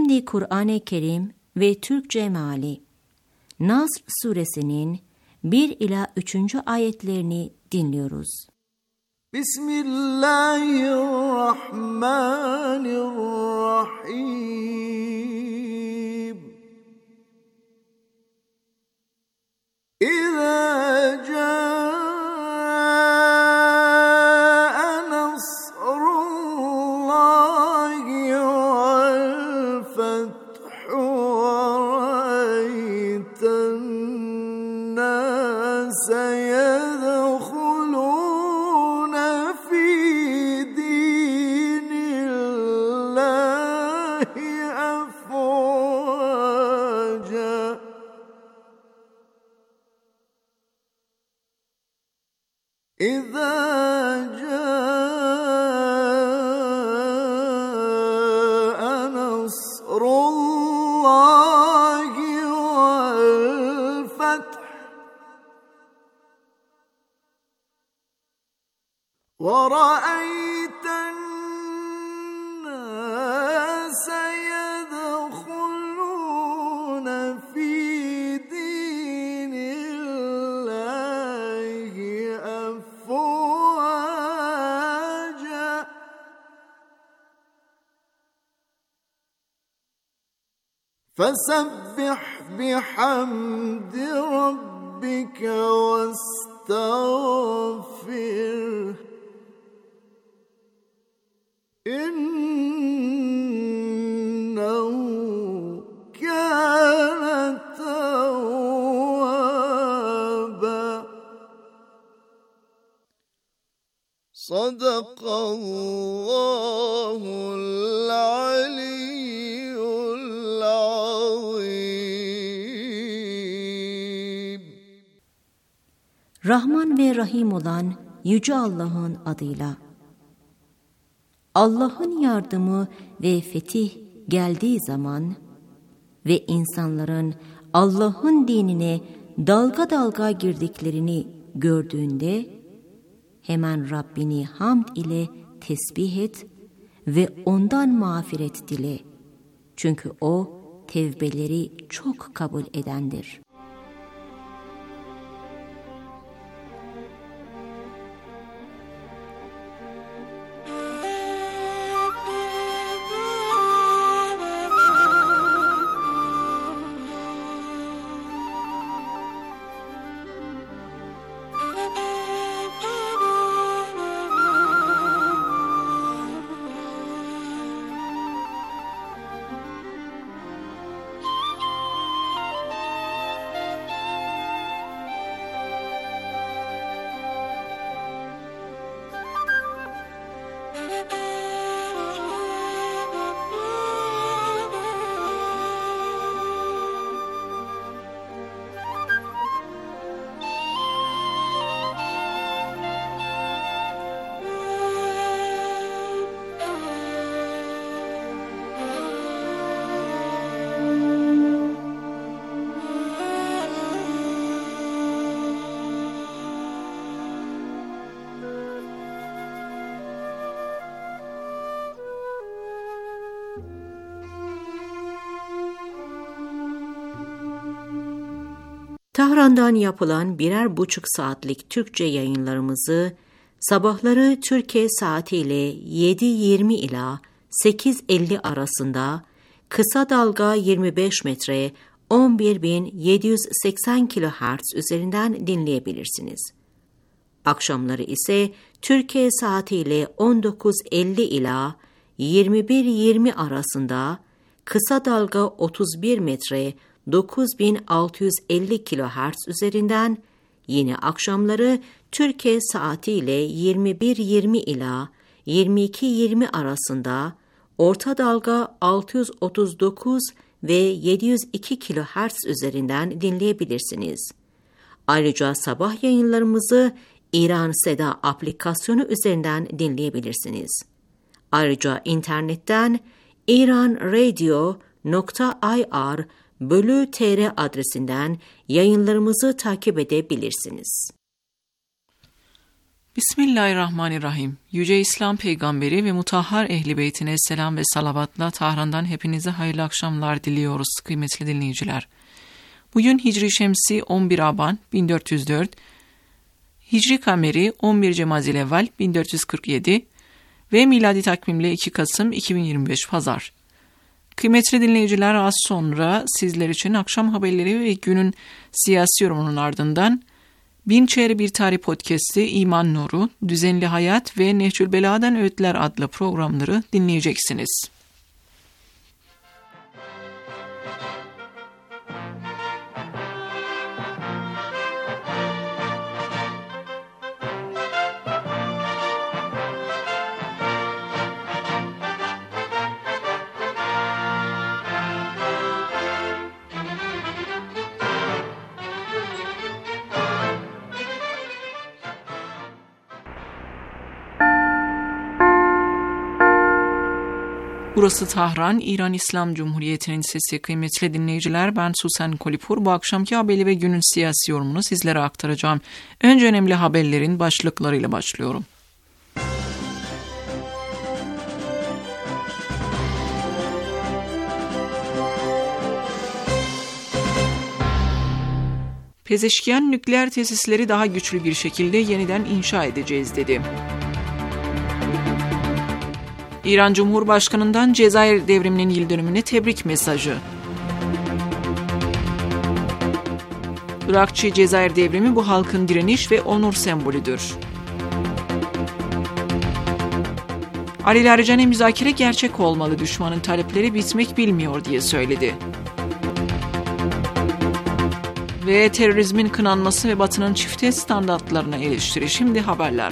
Şimdi Kur'an-ı Kerim ve Türkçe meali. Nasr suresinin 1 ila 3. ayetlerini dinliyoruz. Bismillahirrahmanirrahim. İzâ câe nasrullâhi vel fethu ve ra'eyten nâse yedhulûne fî dînillâhi efvâca. إذا جاء نصر الله والفتح ورأيت الناس يدخلون في دين الله أفواجا فسبح بحمد ربك واستغفره إنه كان توابا. صدق الله العلي العظيم. Rahman ve Rahim olan Yüce Allah'ın adıyla. Allah'ın yardımı ve fetih geldiği zaman ve insanların Allah'ın dinine dalga dalga girdiklerini gördüğünde hemen Rabbini hamd ile tesbih et ve ondan mağfiret dile. Çünkü o tevbeleri çok kabul edendir. Tahran'dan yapılan 1,5 saatlik Türkçe yayınlarımızı sabahları Türkiye saatiyle 7:20 ila 8:50 arasında kısa dalga 25 metre 11.780 kHz üzerinden dinleyebilirsiniz. Akşamları ise Türkiye saatiyle 19:50 ila 21:20 arasında kısa dalga 31 metre 9650 kHz üzerinden, yine akşamları Türkiye saatiyle 21:20 ila 22:20 arasında orta dalga 639 ve 702 kHz üzerinden dinleyebilirsiniz. Ayrıca sabah yayınlarımızı İran Seda aplikasyonu üzerinden dinleyebilirsiniz. Ayrıca internetten iranradio.ir/tr adresinden yayınlarımızı takip edebilirsiniz. Bismillahirrahmanirrahim. Yüce İslam Peygamberi ve mutahhar Ehl-i Beytine selam ve salavatla Tahran'dan hepinize hayırlı akşamlar diliyoruz kıymetli dinleyiciler. Bugün Hicri Şemsi 11 Aban 1404, Hicri Kameri 11 Cemazilevvel 1447 ve miladi takvimle 2 Kasım 2025 Pazar. Kıymetli dinleyiciler, az sonra sizler için akşam haberleri ve günün siyasi yorumunun ardından Bin Çeyre Bir Tarih Podcast'i İman Nuru, Düzenli Hayat ve Nehcül Belaga'dan Öğütler adlı programları dinleyeceksiniz. Burası Tahran, İran İslam Cumhuriyeti'nin sesi. Kıymetli dinleyiciler, ben Susan Kolipur. Bu akşamki haberi ve günün siyasi yorumunu sizlere aktaracağım. Önce önemli haberlerin başlıklarıyla başlıyorum. Pezeşkiyan nükleer tesisleri daha güçlü bir şekilde yeniden inşa edeceğiz dedi. İran Cumhurbaşkanı'ndan Cezayir devriminin yıl dönümüne tebrik mesajı. Irakçı Cezayir devrimi bu halkın direniş ve onur sembolüdür. Ali Larijani müzakere gerçek olmalı, düşmanın talepleri bitmek bilmiyor diye söyledi. Ve terörizmin kınanması ve Batı'nın çifte standartlarına eleştiri. Şimdi haberler.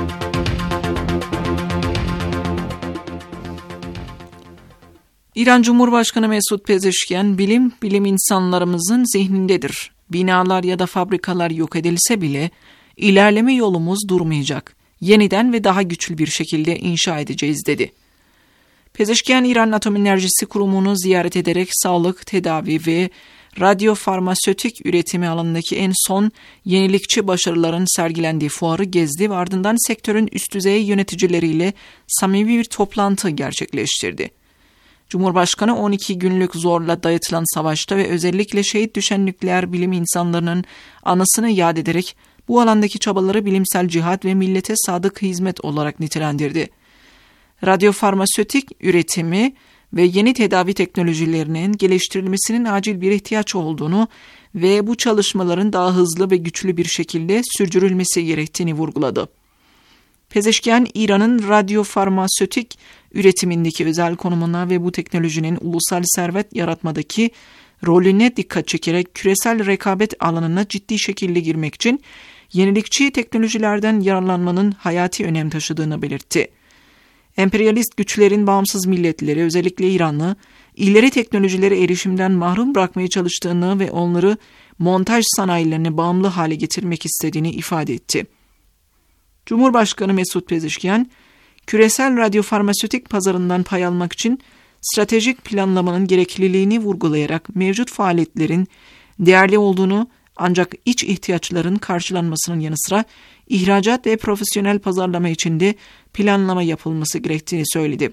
İran Cumhurbaşkanı Mesut Pezeşkiyan, bilim insanlarımızın zihnindedir. Binalar ya da fabrikalar yok edilse bile ilerleme yolumuz durmayacak. Yeniden ve daha güçlü bir şekilde inşa edeceğiz dedi. Pezeşkiyan, İran Atom Enerjisi Kurumu'nu ziyaret ederek sağlık, tedavi ve radyofarmasötik üretimi alanındaki en son yenilikçi başarıların sergilendiği fuarı gezdi ve ardından sektörün üst düzey yöneticileriyle samimi bir toplantı gerçekleştirdi. Cumhurbaşkanı 12 günlük zorla dayatılan savaşta ve özellikle şehit düşen nükleer bilim insanlarının anısını yad ederek bu alandaki çabaları bilimsel cihat ve millete sadık hizmet olarak nitelendirdi. Radyofarmasötik üretimi ve yeni tedavi teknolojilerinin geliştirilmesinin acil bir ihtiyaç olduğunu ve bu çalışmaların daha hızlı ve güçlü bir şekilde sürdürülmesi gerektiğini vurguladı. Pezeşkiyan, İran'ın radyofarmasötik üretimindeki özel konumuna ve bu teknolojinin ulusal servet yaratmadaki rolüne dikkat çekerek küresel rekabet alanına ciddi şekilde girmek için yenilikçi teknolojilerden yararlanmanın hayati önem taşıdığını belirtti. Emperyalist güçlerin bağımsız milletleri, özellikle İran'ı, ileri teknolojilere erişimden mahrum bırakmaya çalıştığını ve onları montaj sanayilerine bağımlı hale getirmek istediğini ifade etti. Cumhurbaşkanı Mesut Pezeşkiyan, küresel radyofarmasötik pazarından pay almak için stratejik planlamanın gerekliliğini vurgulayarak mevcut faaliyetlerin değerli olduğunu, ancak iç ihtiyaçların karşılanmasının yanı sıra ihracat ve profesyonel pazarlama için de planlama yapılması gerektiğini söyledi.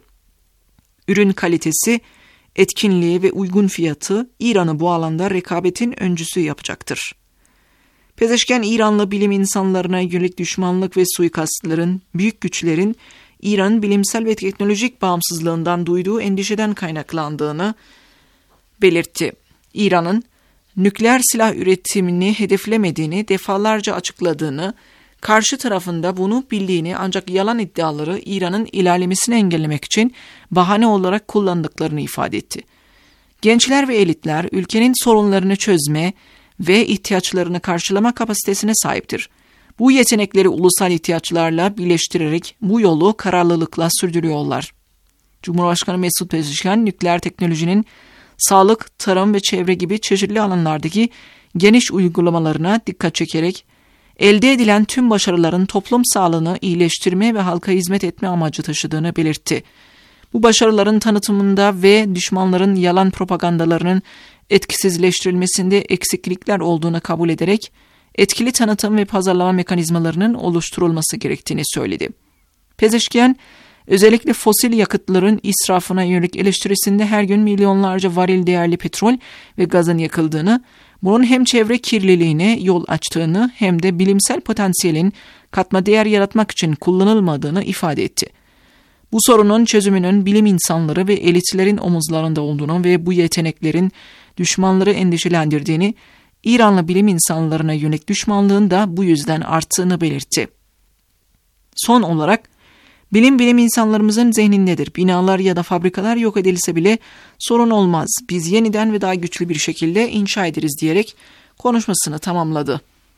Ürün kalitesi, etkinliği ve uygun fiyatı İran'ı bu alanda rekabetin öncüsü yapacaktır. Pezeşkiyan, İranlı bilim insanlarına yönelik düşmanlık ve suikastların, büyük güçlerin İran'ın bilimsel ve teknolojik bağımsızlığından duyduğu endişeden kaynaklandığını belirtti. İran'ın nükleer silah üretimini hedeflemediğini defalarca açıkladığını, karşı tarafında bunu bildiğini ancak yalan iddiaları İran'ın ilerlemesini engellemek için bahane olarak kullandıklarını ifade etti. Gençler ve elitler ülkenin sorunlarını çözme ve ihtiyaçlarını karşılama kapasitesine sahiptir. Bu yetenekleri ulusal ihtiyaçlarla birleştirerek bu yolu kararlılıkla sürdürüyorlar. Cumhurbaşkanı Mesut Pezeşkiyan, nükleer teknolojinin sağlık, tarım ve çevre gibi çeşitli alanlardaki geniş uygulamalarına dikkat çekerek elde edilen tüm başarıların toplum sağlığını iyileştirme ve halka hizmet etme amacı taşıdığını belirtti. Bu başarıların tanıtımında ve düşmanların yalan propagandalarının etkisizleştirilmesinde eksiklikler olduğunu kabul ederek etkili tanıtım ve pazarlama mekanizmalarının oluşturulması gerektiğini söyledi. Pezeşkian, özellikle fosil yakıtların israfına yönelik eleştirisinde her gün milyonlarca varil değerli petrol ve gazın yakıldığını, bunun hem çevre kirliliğine yol açtığını hem de bilimsel potansiyelin katma değer yaratmak için kullanılmadığını ifade etti. Bu sorunun çözümünün bilim insanları ve elitlerin omuzlarında olduğunu ve bu yeteneklerin düşmanları endişelendirdiğini, İranlı bilim insanlarına yönelik düşmanlığın da bu yüzden arttığını belirtti. Son olarak, bilim insanlarımızın zihnindedir. Binalar ya da fabrikalar yok edilse bile sorun olmaz. Biz yeniden ve daha güçlü bir şekilde inşa ederiz diyerek konuşmasını tamamladı.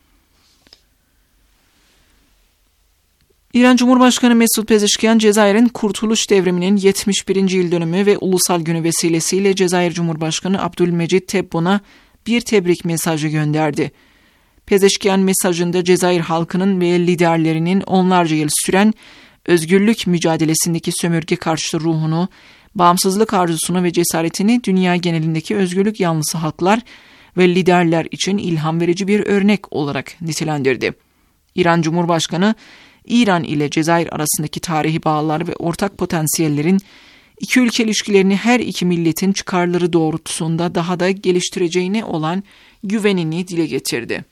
İran Cumhurbaşkanı Mesut Pezeshkian, Cezayir'in Kurtuluş Devrimi'nin 71. yıl dönümü ve Ulusal Günü vesilesiyle Cezayir Cumhurbaşkanı Abdülmecit Tebboun'a bir tebrik mesajı gönderdi. Pezeshkian mesajında Cezayir halkının ve liderlerinin onlarca yıl süren özgürlük mücadelesindeki sömürge karşıtı ruhunu, bağımsızlık arzusunu ve cesaretini dünya genelindeki özgürlük yanlısı halklar ve liderler için ilham verici bir örnek olarak nitelendirdi. İran Cumhurbaşkanı, İran ile Cezayir arasındaki tarihi bağlar ve ortak potansiyellerin iki ülke ilişkilerini her iki milletin çıkarları doğrultusunda daha da geliştireceğine olan güvenini dile getirdi.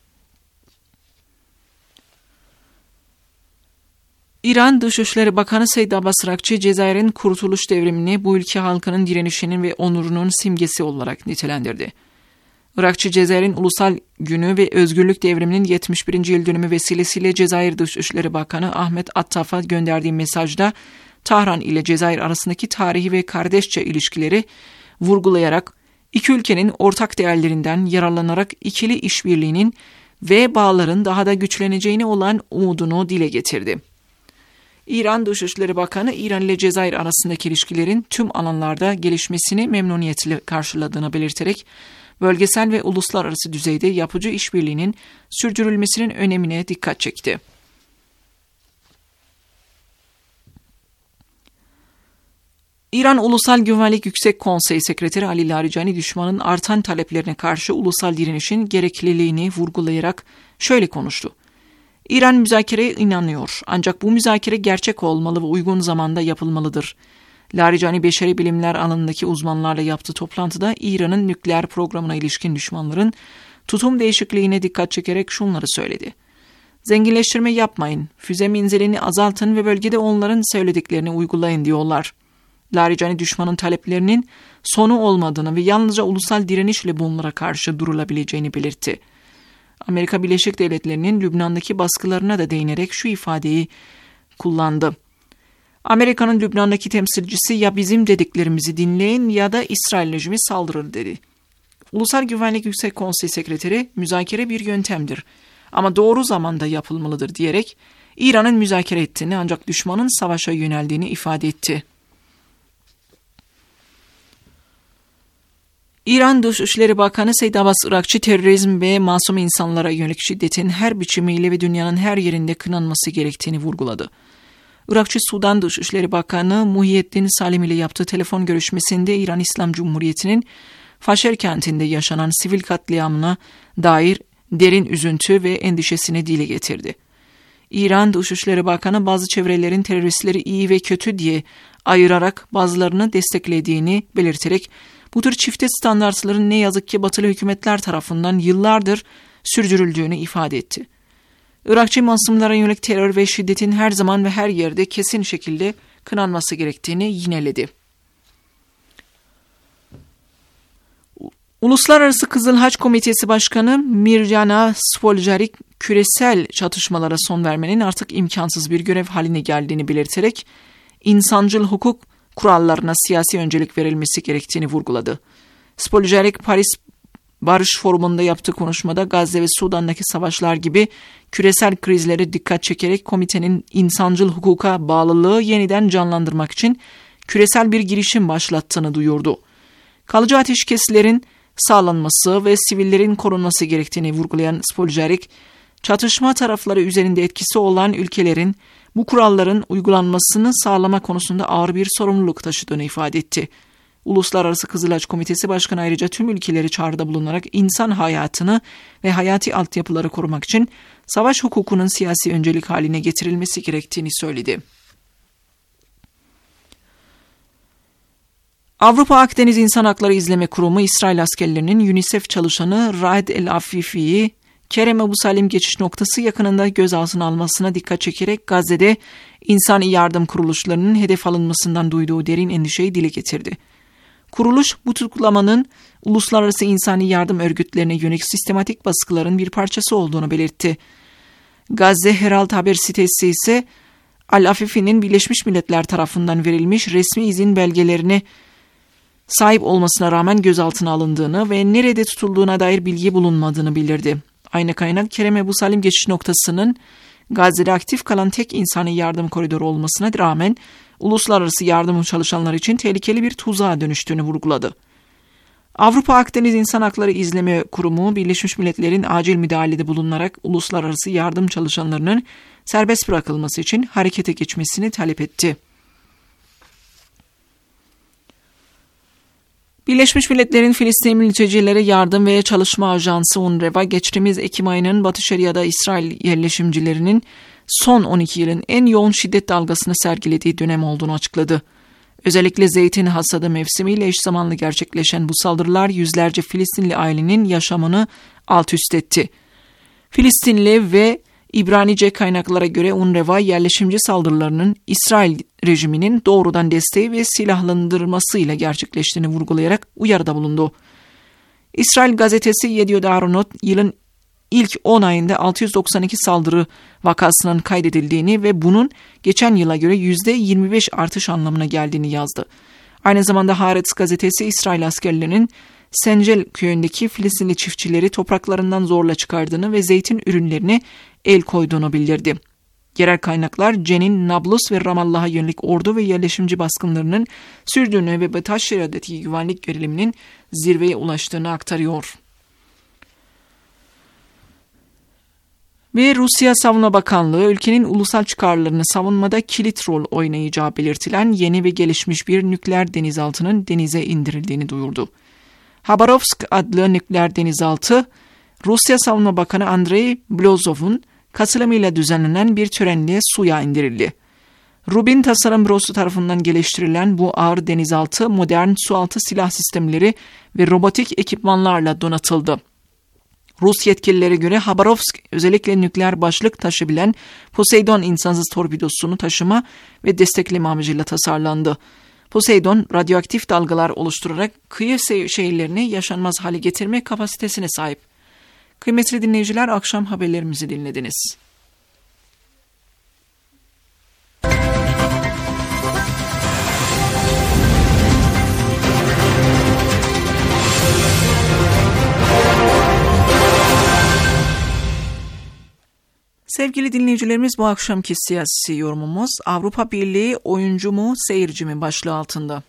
İran Dışişleri Bakanı Seyyid Abbas Rakçi, Cezayir'in Kurtuluş Devrimini bu ülke halkının direnişinin ve onurunun simgesi olarak nitelendirdi. Irakçı, Cezayir'in Ulusal Günü ve Özgürlük Devriminin 71. yıl dönümü vesilesiyle Cezayir Dışişleri Bakanı Ahmet Attaf'a gönderdiği mesajda Tahran ile Cezayir arasındaki tarihi ve kardeşçe ilişkileri vurgulayarak iki ülkenin ortak değerlerinden yararlanarak ikili işbirliğinin ve bağların daha da güçleneceğine olan umudunu dile getirdi. İran Dışişleri Bakanı, İran ile Cezayir arasındaki ilişkilerin tüm alanlarda gelişmesini memnuniyetle karşıladığını belirterek, bölgesel ve uluslararası düzeyde yapıcı işbirliğinin sürdürülmesinin önemine dikkat çekti. İran Ulusal Güvenlik Yüksek Konseyi Sekreteri Ali Larijani, düşmanın artan taleplerine karşı ulusal direnişin gerekliliğini vurgulayarak şöyle konuştu. İran müzakereye inanıyor, ancak bu müzakere gerçek olmalı ve uygun zamanda yapılmalıdır. Larijani, beşeri bilimler alanındaki uzmanlarla yaptığı toplantıda İran'ın nükleer programına ilişkin düşmanların tutum değişikliğine dikkat çekerek şunları söyledi. Zenginleştirme yapmayın, füze menzilini azaltın ve bölgede onların söylediklerini uygulayın diyorlar. Larijani, düşmanın taleplerinin sonu olmadığını ve yalnızca ulusal direnişle bunlara karşı durulabileceğini belirtti. Amerika Birleşik Devletleri'nin Lübnan'daki baskılarına da değinerek şu ifadeyi kullandı. Amerika'nın Lübnan'daki temsilcisi ya bizim dediklerimizi dinleyin ya da İsrail rejimi saldırır dedi. Ulusal Güvenlik Yüksek Konseyi Sekreteri, müzakere bir yöntemdir ama doğru zamanda yapılmalıdır diyerek İran'ın müzakere ettiğini ancak düşmanın savaşa yöneldiğini ifade etti. İran Dışişleri Bakanı Seyyid Abbas Rakçi, terörizm ve masum insanlara yönelik şiddetin her biçimiyle ve dünyanın her yerinde kınanması gerektiğini vurguladı. Irakçı, Sudan Dışişleri Bakanı Muhyiddin Salim ile yaptığı telefon görüşmesinde İran İslam Cumhuriyeti'nin Faşer kentinde yaşanan sivil katliamına dair derin üzüntü ve endişesini dile getirdi. İran Dışişleri Bakanı, bazı çevrelerin teröristleri iyi ve kötü diye ayırarak bazılarını desteklediğini belirterek, bu tür çifte standartların ne yazık ki batılı hükümetler tarafından yıllardır sürdürüldüğünü ifade etti. Irakçı masumlara yönelik terör ve şiddetin her zaman ve her yerde kesin şekilde kınanması gerektiğini yineledi. Uluslararası Kızıl Haç Komitesi Başkanı Mirjana Spoljaric, küresel çatışmalara son vermenin artık imkansız bir görev haline geldiğini belirterek, insancıl hukuk kurallarına siyasi öncelik verilmesi gerektiğini vurguladı. Spoljaric, Paris Barış Forumu'nda yaptığı konuşmada Gazze ve Sudan'daki savaşlar gibi küresel krizlere dikkat çekerek komitenin insancıl hukuka bağlılığı yeniden canlandırmak için küresel bir girişim başlattığını duyurdu. Kalıcı ateşkeslerin sağlanması ve sivillerin korunması gerektiğini vurgulayan Spoljaric, çatışma tarafları üzerinde etkisi olan ülkelerin bu kuralların uygulanmasını sağlama konusunda ağır bir sorumluluk taşıdığını ifade etti. Uluslararası Kızılaç Komitesi Başkanı ayrıca tüm ülkeleri çağrıda bulunarak insan hayatını ve hayati altyapıları korumak için savaş hukukunun siyasi öncelik haline getirilmesi gerektiğini söyledi. Avrupa Akdeniz İnsan Hakları İzleme Kurumu, İsrail askerlerinin UNICEF çalışanı Raed El Afifi'yi Kerem Ebu Salim geçiş noktası yakınında gözaltına almasına dikkat çekerek Gazze'de insani yardım kuruluşlarının hedef alınmasından duyduğu derin endişeyi dile getirdi. Kuruluş, bu tutuklamanın uluslararası insani yardım örgütlerine yönelik sistematik baskıların bir parçası olduğunu belirtti. Gazze Herald haber sitesi ise Al-Afifi'nin Birleşmiş Milletler tarafından verilmiş resmi izin belgelerine sahip olmasına rağmen gözaltına alındığını ve nerede tutulduğuna dair bilgi bulunmadığını bildirdi. Aynı kaynak Kerem Ebu Salim geçiş noktasının Gazze'de aktif kalan tek insani yardım koridoru olmasına rağmen uluslararası yardım çalışanlar için tehlikeli bir tuzağa dönüştüğünü vurguladı. Avrupa Akdeniz İnsan Hakları İzleme Kurumu, Birleşmiş Milletler'in acil müdahalede bulunarak uluslararası yardım çalışanlarının serbest bırakılması için harekete geçmesini talep etti. Birleşmiş Milletler'in Filistin mültecilere yardım ve çalışma ajansı UNRWA, geçtiğimiz Ekim ayının Batı Şeria'da İsrail yerleşimcilerinin son 12 yılın en yoğun şiddet dalgasını sergilediği dönem olduğunu açıkladı. Özellikle zeytin hasadı mevsimiyle eş zamanlı gerçekleşen bu saldırılar yüzlerce Filistinli ailenin yaşamını alt üst etti. Filistinli ve İbranice kaynaklara göre UNRWA yerleşimci saldırılarının İsrail rejiminin doğrudan desteği ve silahlandırmasıyla gerçekleştiğini vurgulayarak uyarıda bulundu. İsrail gazetesi Yediot Ahronot, yılın ilk 10 ayında 692 saldırı vakasının kaydedildiğini ve bunun geçen yıla göre %25 artış anlamına geldiğini yazdı. Aynı zamanda Haaretz gazetesi İsrail askerlerinin Sencel köyündeki Filistinli çiftçileri topraklarından zorla çıkardığını ve zeytin ürünlerine el koyduğunu bildirdi. Yerel kaynaklar Cenin, Nablus ve Ramallah'a yönelik ordu ve yerleşimci baskınlarının sürdüğünü ve Batı Şeria'daki güvenlik geriliminin zirveye ulaştığını aktarıyor. Ve Rusya Savunma Bakanlığı, ülkenin ulusal çıkarlarını savunmada kilit rol oynayacağı belirtilen yeni ve gelişmiş bir nükleer denizaltının denize indirildiğini duyurdu. Habarovsk adlı nükleer denizaltı, Rusya Savunma Bakanı Andrei Blozov'un katılımıyla düzenlenen bir törenle suya indirildi. Rubin Tasarım Bürosu tarafından geliştirilen bu ağır denizaltı modern sualtı silah sistemleri ve robotik ekipmanlarla donatıldı. Rus yetkililere göre Habarovsk özellikle nükleer başlık taşıyabilen Poseidon insansız torpidosunu taşıma ve destekleme amacıyla tasarlandı. Poseidon, radyoaktif dalgalar oluşturarak kıyı şehirlerini yaşanmaz hale getirme kapasitesine sahip. Kıymetli dinleyiciler, akşam haberlerimizi dinlediniz. Sevgili dinleyicilerimiz, bu akşamki siyasi yorumumuz Avrupa Birliği oyuncu mu, seyirci mi başlığı altında.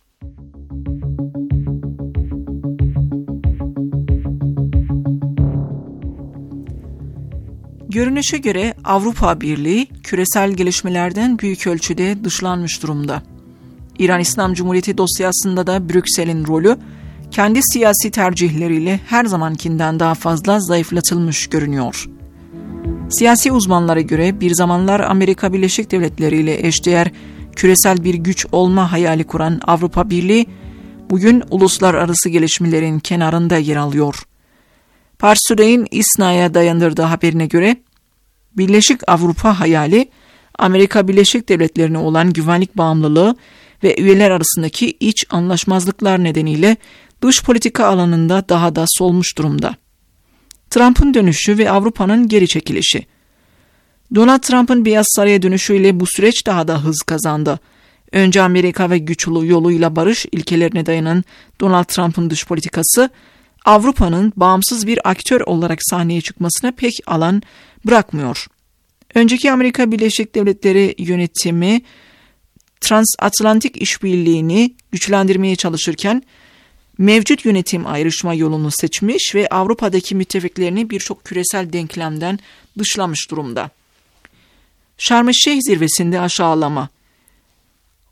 Görünüşe göre Avrupa Birliği küresel gelişmelerden büyük ölçüde dışlanmış durumda. İran İslam Cumhuriyeti dosyasında da Brüksel'in rolü kendi siyasi tercihleriyle her zamankinden daha fazla zayıflatılmış görünüyor. Siyasi uzmanlara göre bir zamanlar Amerika Birleşik Devletleri ile eşdeğer küresel bir güç olma hayali kuran Avrupa Birliği, bugün uluslararası gelişmelerin kenarında yer alıyor. Pars Today'in İSNA'ya dayandırdığı haberine göre, Birleşik Avrupa hayali, Amerika Birleşik Devletleri'ne olan güvenlik bağımlılığı ve üyeler arasındaki iç anlaşmazlıklar nedeniyle dış politika alanında daha da solmuş durumda. Trump'ın dönüşü ve Avrupa'nın geri çekilişi. Donald Trump'ın Beyaz Saray'a dönüşüyle bu süreç daha da hız kazandı. Önce Amerika ve güç yoluyla barış ilkelerine dayanan Donald Trump'ın dış politikası, Avrupa'nın bağımsız bir aktör olarak sahneye çıkmasına pek alan bırakmıyor. Önceki Amerika Birleşik Devletleri yönetimi transatlantik işbirliğini güçlendirmeye çalışırken mevcut yönetim ayrışma yolunu seçmiş ve Avrupa'daki müttefiklerini birçok küresel denklemden dışlamış durumda. Şarm El Şeyh zirvesinde aşağılama.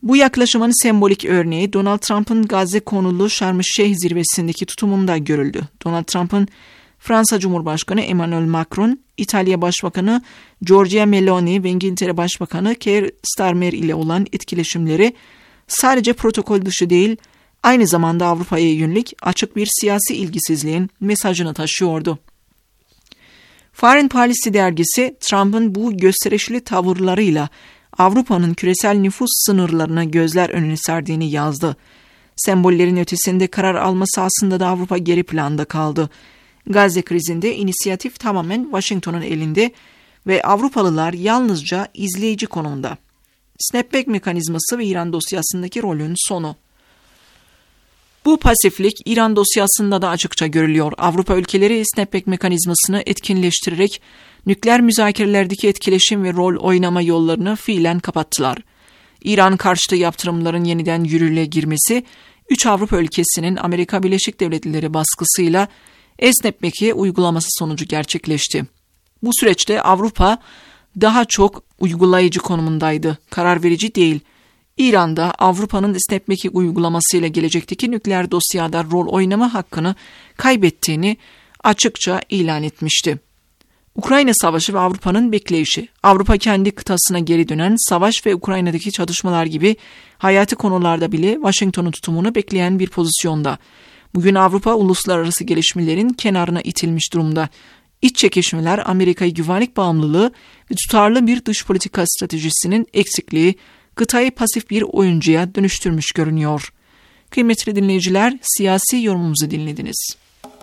Bu yaklaşımın sembolik örneği Donald Trump'ın Gazze konulu Şarm El Şeyh zirvesindeki tutumunda görüldü. Donald Trump'ın Fransa Cumhurbaşkanı Emmanuel Macron, İtalya Başbakanı Giorgia Meloni ve İngiltere Başbakanı Keir Starmer ile olan etkileşimleri sadece protokol dışı değil, aynı zamanda Avrupa'ya yönelik açık bir siyasi ilgisizliğin mesajını taşıyordu. Foreign Policy dergisi, Trump'ın bu gösterişli tavırlarıyla Avrupa'nın küresel nüfus sınırlarını gözler önüne serdiğini yazdı. Sembollerin ötesinde karar alma sahasında da Avrupa geri planda kaldı. Gazze krizinde inisiyatif tamamen Washington'un elinde ve Avrupalılar yalnızca izleyici konumda. Snapback mekanizması ve İran dosyasındaki rolün sonu. Bu pasiflik İran dosyasında da açıkça görülüyor. Avrupa ülkeleri snapback mekanizmasını etkinleştirerek nükleer müzakerelerdeki etkileşim ve rol oynama yollarını fiilen kapattılar. İran karşıtı yaptırımların yeniden yürürlüğe girmesi, 3 Avrupa ülkesinin Amerika Birleşik Devletleri baskısıyla snapback'i uygulaması sonucu gerçekleşti. Bu süreçte Avrupa daha çok uygulayıcı konumundaydı, karar verici değil. İran'da Avrupa'nın snapback'i uygulamasıyla gelecekteki nükleer dosyada rol oynama hakkını kaybettiğini açıkça ilan etmişti. Ukrayna Savaşı ve Avrupa'nın bekleyişi. Avrupa kendi kıtasına geri dönen savaş ve Ukrayna'daki çatışmalar gibi hayati konularda bile Washington'un tutumunu bekleyen bir pozisyonda. Bugün Avrupa uluslararası gelişmelerin kenarına itilmiş durumda. İç çekişmeler, Amerika'yı güvenlik bağımlılığı ve tutarlı bir dış politika stratejisinin eksikliği kıtayı pasif bir oyuncuya dönüştürmüş görünüyor. Kıymetli dinleyiciler, siyasi yorumumuzu dinlediniz.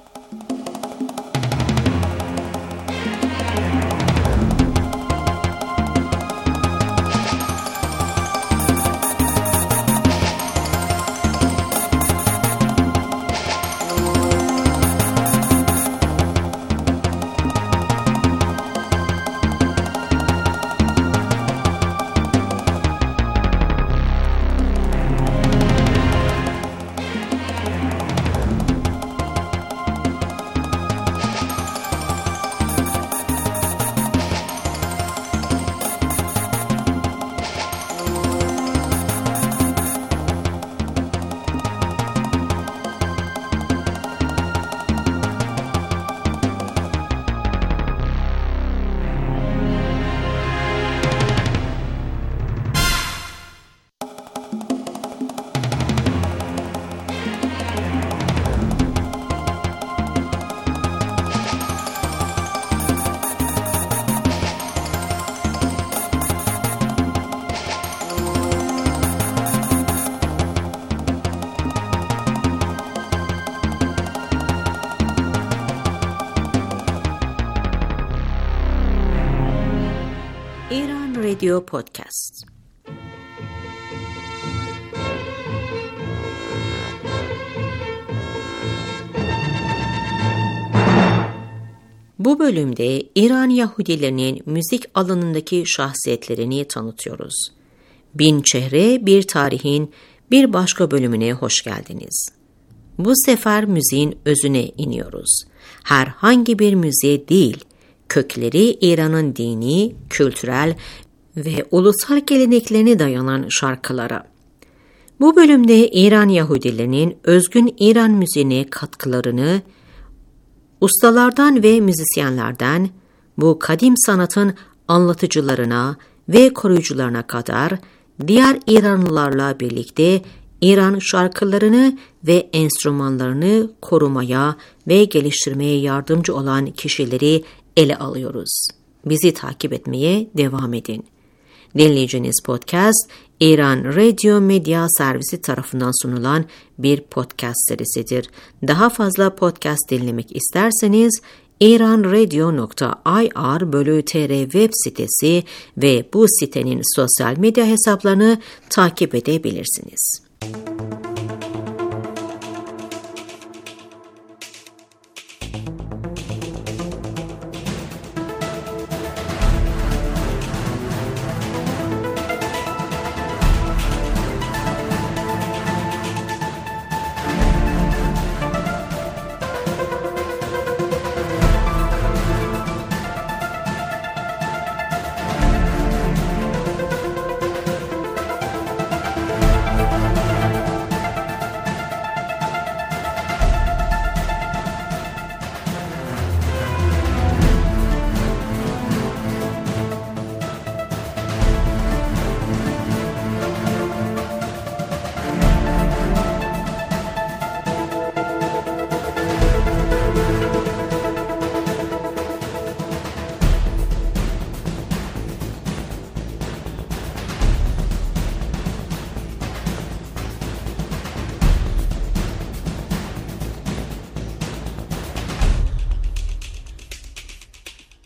Radio Podcast. Bu bölümde İran Yahudilerinin müzik alanındaki şahsiyetlerini tanıtıyoruz. Bin Çehre Bir Tarihin bir başka bölümüne hoş geldiniz. Bu sefer müziğin özüne iniyoruz. Herhangi bir müziğe değil, kökleri İran'ın dini, kültürel ve ulusal geleneklerine dayanan şarkılara. Bu bölümde İran Yahudilerinin özgün İran müziğine katkılarını, ustalardan ve müzisyenlerden bu kadim sanatın anlatıcılarına ve koruyucularına kadar diğer İranlılarla birlikte İran şarkılarını ve enstrümanlarını korumaya ve geliştirmeye yardımcı olan kişileri ele alıyoruz. Bizi takip etmeye devam edin. Dinleyeceğiniz podcast, İran Radio Medya Servisi tarafından sunulan bir podcast serisidir. Daha fazla podcast dinlemek isterseniz iranradio.ir/tr web sitesi ve bu sitenin sosyal medya hesaplarını takip edebilirsiniz.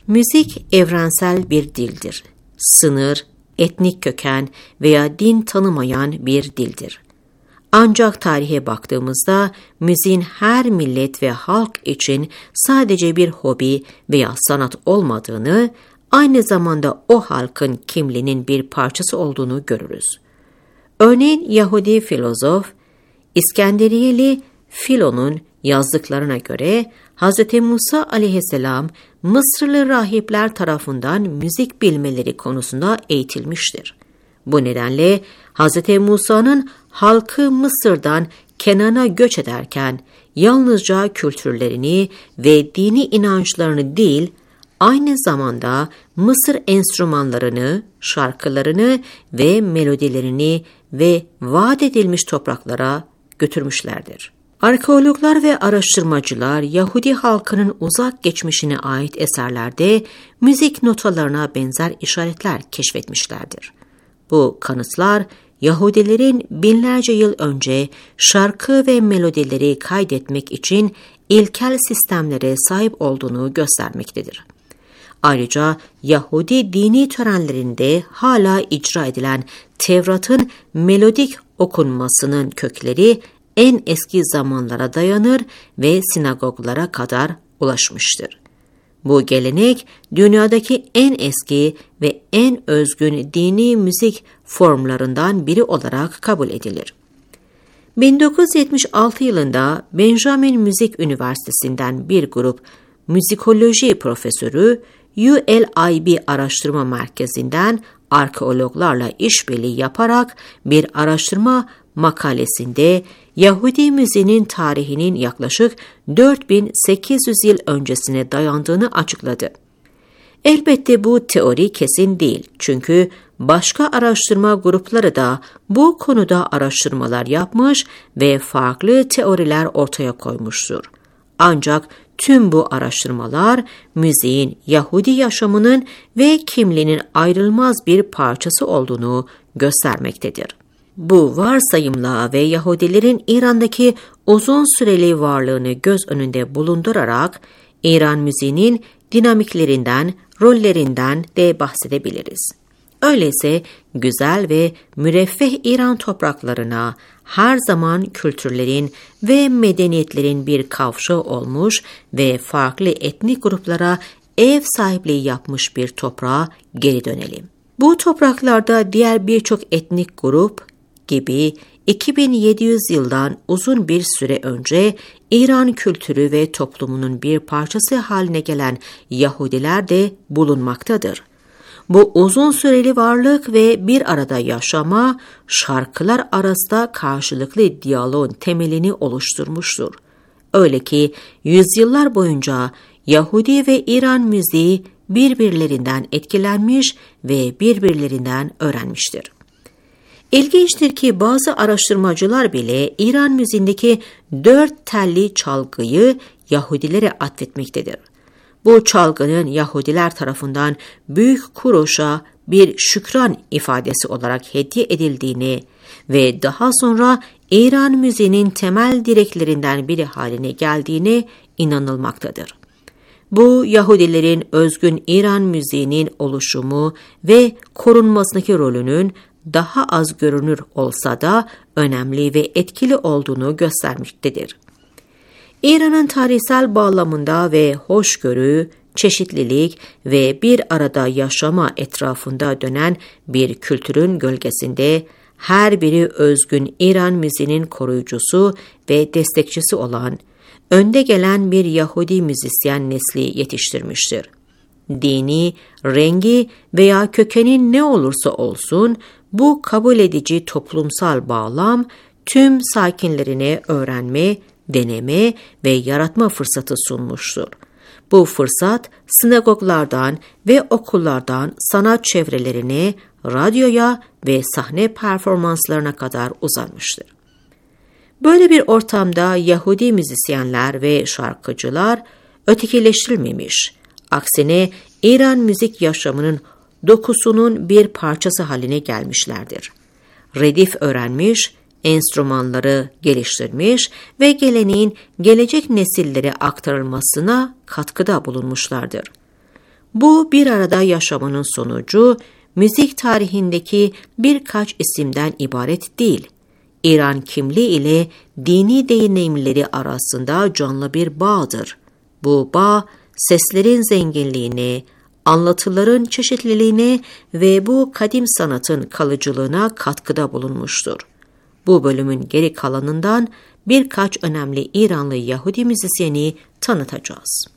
Müzik evrensel bir dildir. Sınır, etnik köken veya din tanımayan bir dildir. Ancak tarihe baktığımızda müziğin her millet ve halk için sadece bir hobi veya sanat olmadığını, aynı zamanda o halkın kimliğinin bir parçası olduğunu görürüz. Örneğin Yahudi filozof İskenderiyeli Filon'un yazdıklarına göre Hz. Musa aleyhisselam Mısırlı rahipler tarafından müzik bilmeleri konusunda eğitilmiştir. Bu nedenle Hz. Musa'nın halkı Mısır'dan Kenan'a göç ederken yalnızca kültürlerini ve dini inançlarını değil, aynı zamanda Mısır enstrümanlarını, şarkılarını ve melodilerini ve vaat edilmiş topraklara götürmüşlerdir. Arkeologlar ve araştırmacılar Yahudi halkının uzak geçmişine ait eserlerde müzik notalarına benzer işaretler keşfetmişlerdir. Bu kanıtlar Yahudilerin binlerce yıl önce şarkı ve melodileri kaydetmek için ilkel sistemlere sahip olduğunu göstermektedir. Ayrıca Yahudi dini törenlerinde hala icra edilen Tevrat'ın melodik okunmasının kökleri en eski zamanlara dayanır ve sinagoglara kadar ulaşmıştır. Bu gelenek dünyadaki en eski ve en özgün dini müzik formlarından biri olarak kabul edilir. 1976 yılında Benjamin Müzik Üniversitesi'nden bir grup müzikoloji profesörü ULIB Araştırma Merkezi'nden arkeologlarla işbirliği yaparak bir araştırma makalesinde Yahudi müziğinin tarihinin yaklaşık 4800 yıl öncesine dayandığını açıkladı. Elbette bu teori kesin değil, çünkü başka araştırma grupları da bu konuda araştırmalar yapmış ve farklı teoriler ortaya koymuştur. Ancak tüm bu araştırmalar müziğin Yahudi yaşamının ve kimliğinin ayrılmaz bir parçası olduğunu göstermektedir. Bu varsayımla ve Yahudilerin İran'daki uzun süreli varlığını göz önünde bulundurarak İran müziğinin dinamiklerinden, rollerinden de bahsedebiliriz. Öyleyse güzel ve müreffeh İran topraklarına her zaman kültürlerin ve medeniyetlerin bir kavşağı olmuş ve farklı etnik gruplara ev sahipliği yapmış bir toprağa geri dönelim. Bu topraklarda diğer birçok etnik grup gibi 2700 yıldan uzun bir süre önce İran kültürü ve toplumunun bir parçası haline gelen Yahudiler de bulunmaktadır. Bu uzun süreli varlık ve bir arada yaşama, şarkılar arasında karşılıklı diyaloğun temelini oluşturmuştur. Öyle ki yüzyıllar boyunca Yahudi ve İran müziği birbirlerinden etkilenmiş ve birbirlerinden öğrenmiştir. İlginçtir ki bazı araştırmacılar bile İran müziğindeki 4 telli çalgıyı Yahudilere atfetmektedir. Bu çalgının Yahudiler tarafından Büyük Kuroş'a bir şükran ifadesi olarak hediye edildiğini ve daha sonra İran müziğinin temel direklerinden biri haline geldiğine inanılmaktadır. Bu Yahudilerin özgün İran müziğinin oluşumu ve korunmasındaki rolünün daha az görünür olsa da önemli ve etkili olduğunu göstermektedir. İran'ın tarihsel bağlamında ve hoşgörü, çeşitlilik ve bir arada yaşama etrafında dönen bir kültürün gölgesinde her biri özgün İran müziğinin koruyucusu ve destekçisi olan, önde gelen bir Yahudi müzisyen nesli yetiştirmiştir. Dini, rengi veya kökeni ne olursa olsun, bu kabul edici toplumsal bağlam tüm sakinlerine öğrenme, deneme ve yaratma fırsatı sunmuştur. Bu fırsat sinagoglardan ve okullardan sanat çevrelerine, radyoya ve sahne performanslarına kadar uzanmıştır. Böyle bir ortamda Yahudi müzisyenler ve şarkıcılar ötekileştirilmemiş, aksine İran müzik yaşamının dokusunun bir parçası haline gelmişlerdir. Redif öğrenmiş, enstrümanları geliştirmiş ve geleneğin gelecek nesillere aktarılmasına katkıda bulunmuşlardır. Bu bir arada yaşamanın sonucu müzik tarihindeki birkaç isimden ibaret değil. İran kimliği ile dini deneyimleri arasında canlı bir bağdır. Bu bağ seslerin zenginliğine, anlatıların çeşitliliğine ve bu kadim sanatın kalıcılığına katkıda bulunmuştur. Bu bölümün geri kalanından birkaç önemli İranlı Yahudi müzisyeni tanıtacağız.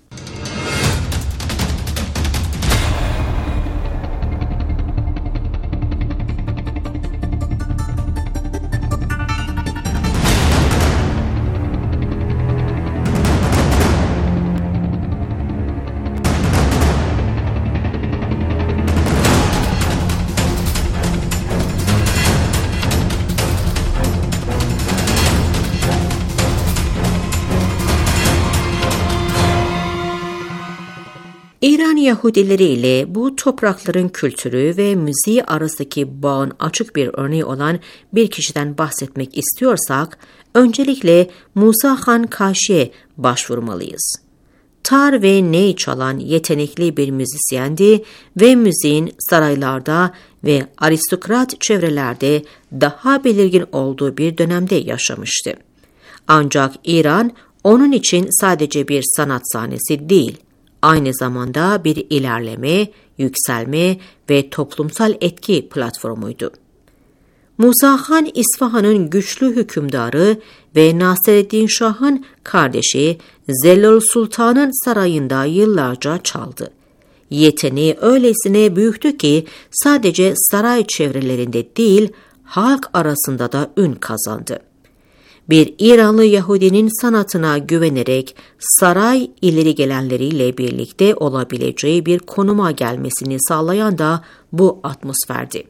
İran Yahudileri ile bu toprakların kültürü ve müziği arasındaki bağın açık bir örneği olan bir kişiden bahsetmek istiyorsak, öncelikle Musa Han Kaşi'ye başvurmalıyız. Tar ve ney çalan yetenekli bir müzisyendi ve müziğin saraylarda ve aristokrat çevrelerde daha belirgin olduğu bir dönemde yaşamıştı. Ancak İran onun için sadece bir sanat sahnesi değil, aynı zamanda bir ilerleme, yükselme ve toplumsal etki platformuydu. Musa Han, İsfahan'ın güçlü hükümdarı ve Nasreddin Şah'ın kardeşi Zellal Sultan'ın sarayında yıllarca çaldı. Yeteneği öylesine büyüktü ki sadece saray çevrelerinde değil, halk arasında da ün kazandı. Bir İranlı Yahudinin sanatına güvenerek saray ileri gelenleriyle birlikte olabileceği bir konuma gelmesini sağlayan da bu atmosferdi.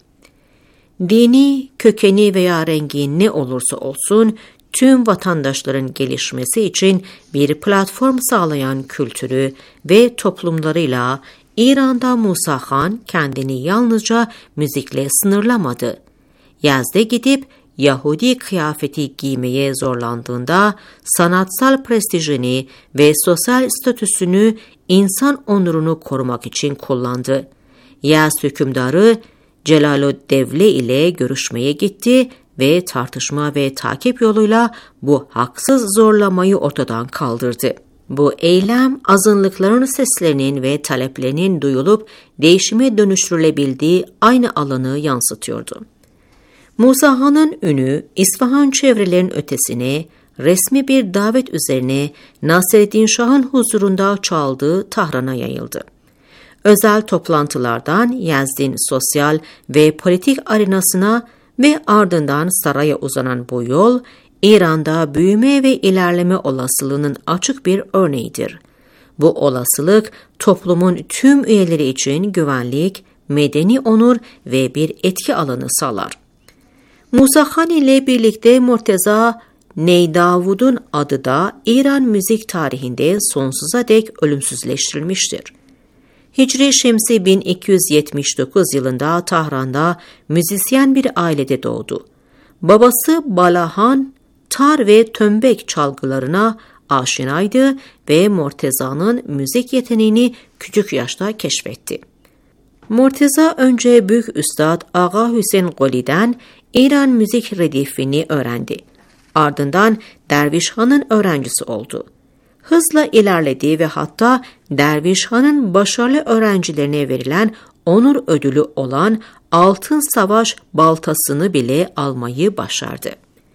Dini, kökeni veya rengi ne olursa olsun tüm vatandaşların gelişmesi için bir platform sağlayan kültürü ve toplumlarıyla İran'da Musa Han kendini yalnızca müzikle sınırlamadı. Yaz'da gidip Yahudi kıyafeti giymeye zorlandığında sanatsal prestijini ve sosyal statüsünü, insan onurunu korumak için kullandı. Yaz hükümdarı Celaleddevle ile görüşmeye gitti ve tartışma ve takip yoluyla bu haksız zorlamayı ortadan kaldırdı. Bu eylem azınlıkların seslerinin ve taleplerinin duyulup değişime dönüştürülebildiği aynı alanı yansıtıyordu. Musa Han'ın ünü İsfahan çevrelerinin ötesine, resmi bir davet üzerine Nasreddin Şah'ın huzurunda çaldığı Tahran'a yayıldı. Özel toplantılardan Yezdin sosyal ve politik arenasına ve ardından saraya uzanan bu yol, İran'da büyüme ve ilerleme olasılığının açık bir örneğidir. Bu olasılık toplumun tüm üyeleri için güvenlik, medeni onur ve bir etki alanı sağlar. Musa Han ile birlikte Morteza Neydavud'un adı da İran müzik tarihinde sonsuza dek ölümsüzleştirilmiştir. Hicri Şemsi 1279 yılında Tahran'da müzisyen bir ailede doğdu. Babası Balahan, tar ve tömbek çalgılarına aşinaydı ve Morteza'nın müzik yeteneğini küçük yaşta keşfetti. Morteza önce büyük üstad Ağa Hüseyin Goli'den İran müzik redifini öğrendi. Ardından Derviş Han'ın öğrencisi oldu. Hızla ilerledi ve hatta Derviş Han'ın başarılı öğrencilerine verilen onur ödülü olan Altın Savaş baltasını bile almayı başardı.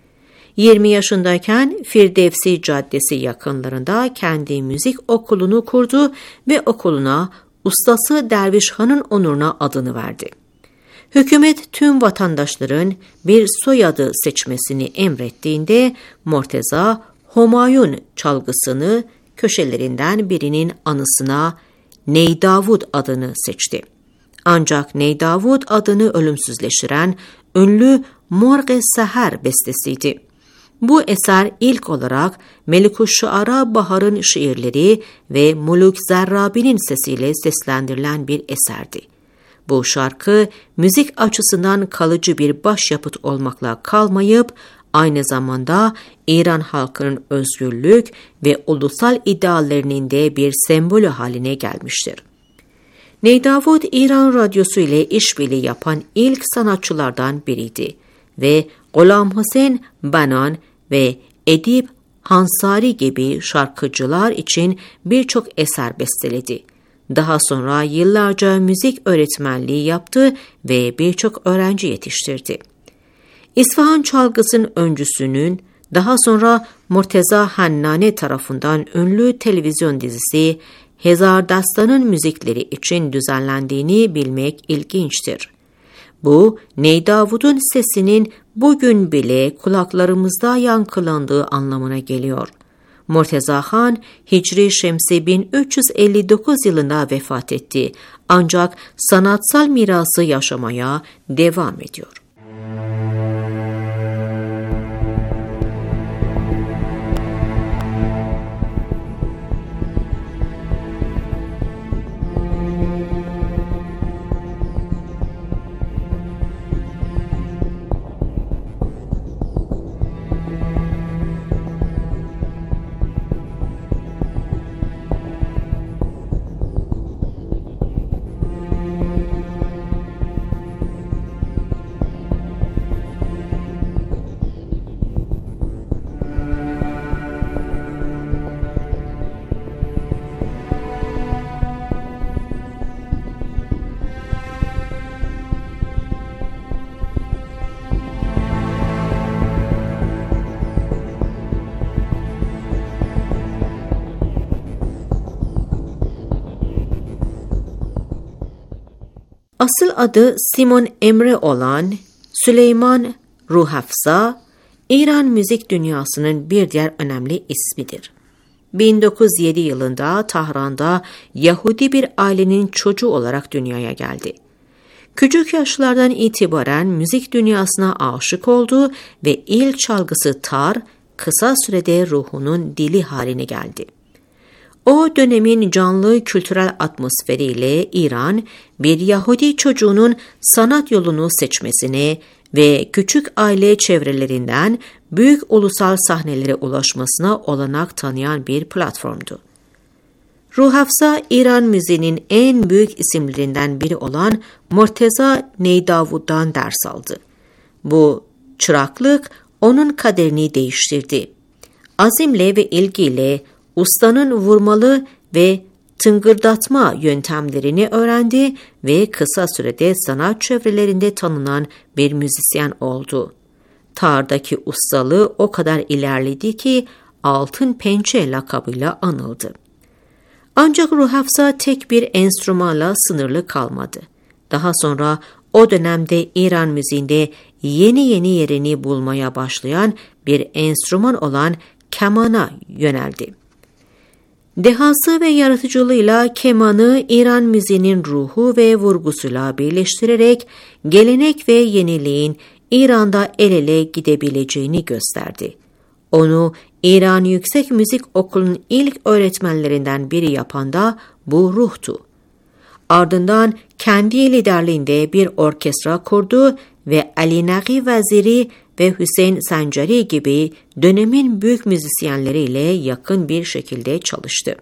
20 yaşındayken Firdevsi Caddesi yakınlarında kendi müzik okulunu kurdu ve okuluna ustası Derviş Han'ın onuruna adını verdi. Hükümet tüm vatandaşların bir soyadı seçmesini emrettiğinde Morteza, Homayun çalgısını köşelerinden birinin anısına Neydavud adını seçti. Ancak Neydavud adını ölümsüzleştiren ünlü Morg-i Seher bestesiydi. Bu eser ilk olarak Melikuşşuara Bahar'ın şiirleri ve Muluk Zerrabi'nin sesiyle seslendirilen bir eserdi. Bu şarkı müzik açısından kalıcı bir başyapıt olmakla kalmayıp aynı zamanda İran halkının özgürlük ve ulusal ideallerinin de bir sembolü haline gelmiştir. Ney Davud, İran radyosu ile işbirliği yapan ilk sanatçılardan biriydi ve Ghulam Hüseyin Banan ve Edip Hansari gibi şarkıcılar için birçok eser besteledi. Daha sonra yıllarca müzik öğretmenliği yaptı ve birçok öğrenci yetiştirdi. İsfahan çalgısının öncüsünün daha sonra Murteza Hannane tarafından ünlü televizyon dizisi Hezardastan'ın müzikleri için düzenlendiğini bilmek ilginçtir. Bu, Ney Davud'un sesinin bugün bile kulaklarımızda yankılandığı anlamına geliyor. Murteza Han, Hicri Şemsi 1359 yılında vefat etti. Ancak sanatsal mirası yaşamaya devam ediyor. Asıl adı Simon Emre olan Süleyman Ruhafza, İran müzik dünyasının bir diğer önemli ismidir. 1907 yılında Tahran'da Yahudi bir ailenin çocuğu olarak dünyaya geldi. Küçük yaşlardan itibaren müzik dünyasına aşık oldu ve ilk çalgısı tar, kısa sürede ruhunun dili haline geldi. O dönemin canlı kültürel atmosferiyle İran, bir Yahudi çocuğunun sanat yolunu seçmesine ve küçük aile çevrelerinden büyük ulusal sahnelere ulaşmasına olanak tanıyan bir platformdu. Ruhafza, İran müziğinin en büyük isimlerinden biri olan Murteza Ney Davud'dan ders aldı. Bu çıraklık onun kaderini değiştirdi. Azimle ve ilgiyle ustanın vurmalı ve tıngırdatma yöntemlerini öğrendi ve kısa sürede sanat çevrelerinde tanınan bir müzisyen oldu. Tardaki ustalığı o kadar ilerledi ki Altın Pençe lakabıyla anıldı. Ancak Ruhafza tek bir enstrümanla sınırlı kalmadı. Daha sonra o dönemde İran müziğinde yeni yerini bulmaya başlayan bir enstrüman olan kemana yöneldi. Dehası ve yaratıcılığıyla kemanı İran müziğinin ruhu ve vurgusuyla birleştirerek gelenek ve yeniliğin İran'da el ele gidebileceğini gösterdi. Onu İran Yüksek Müzik Okulu'nun ilk öğretmenlerinden biri yapan da bu ruhtu. Ardından kendi liderliğinde bir orkestra kurdu ve Ali Nagi Veziri ve Hüseyin Sencari gibi dönemin büyük müzisyenleriyle yakın bir şekilde çalıştı.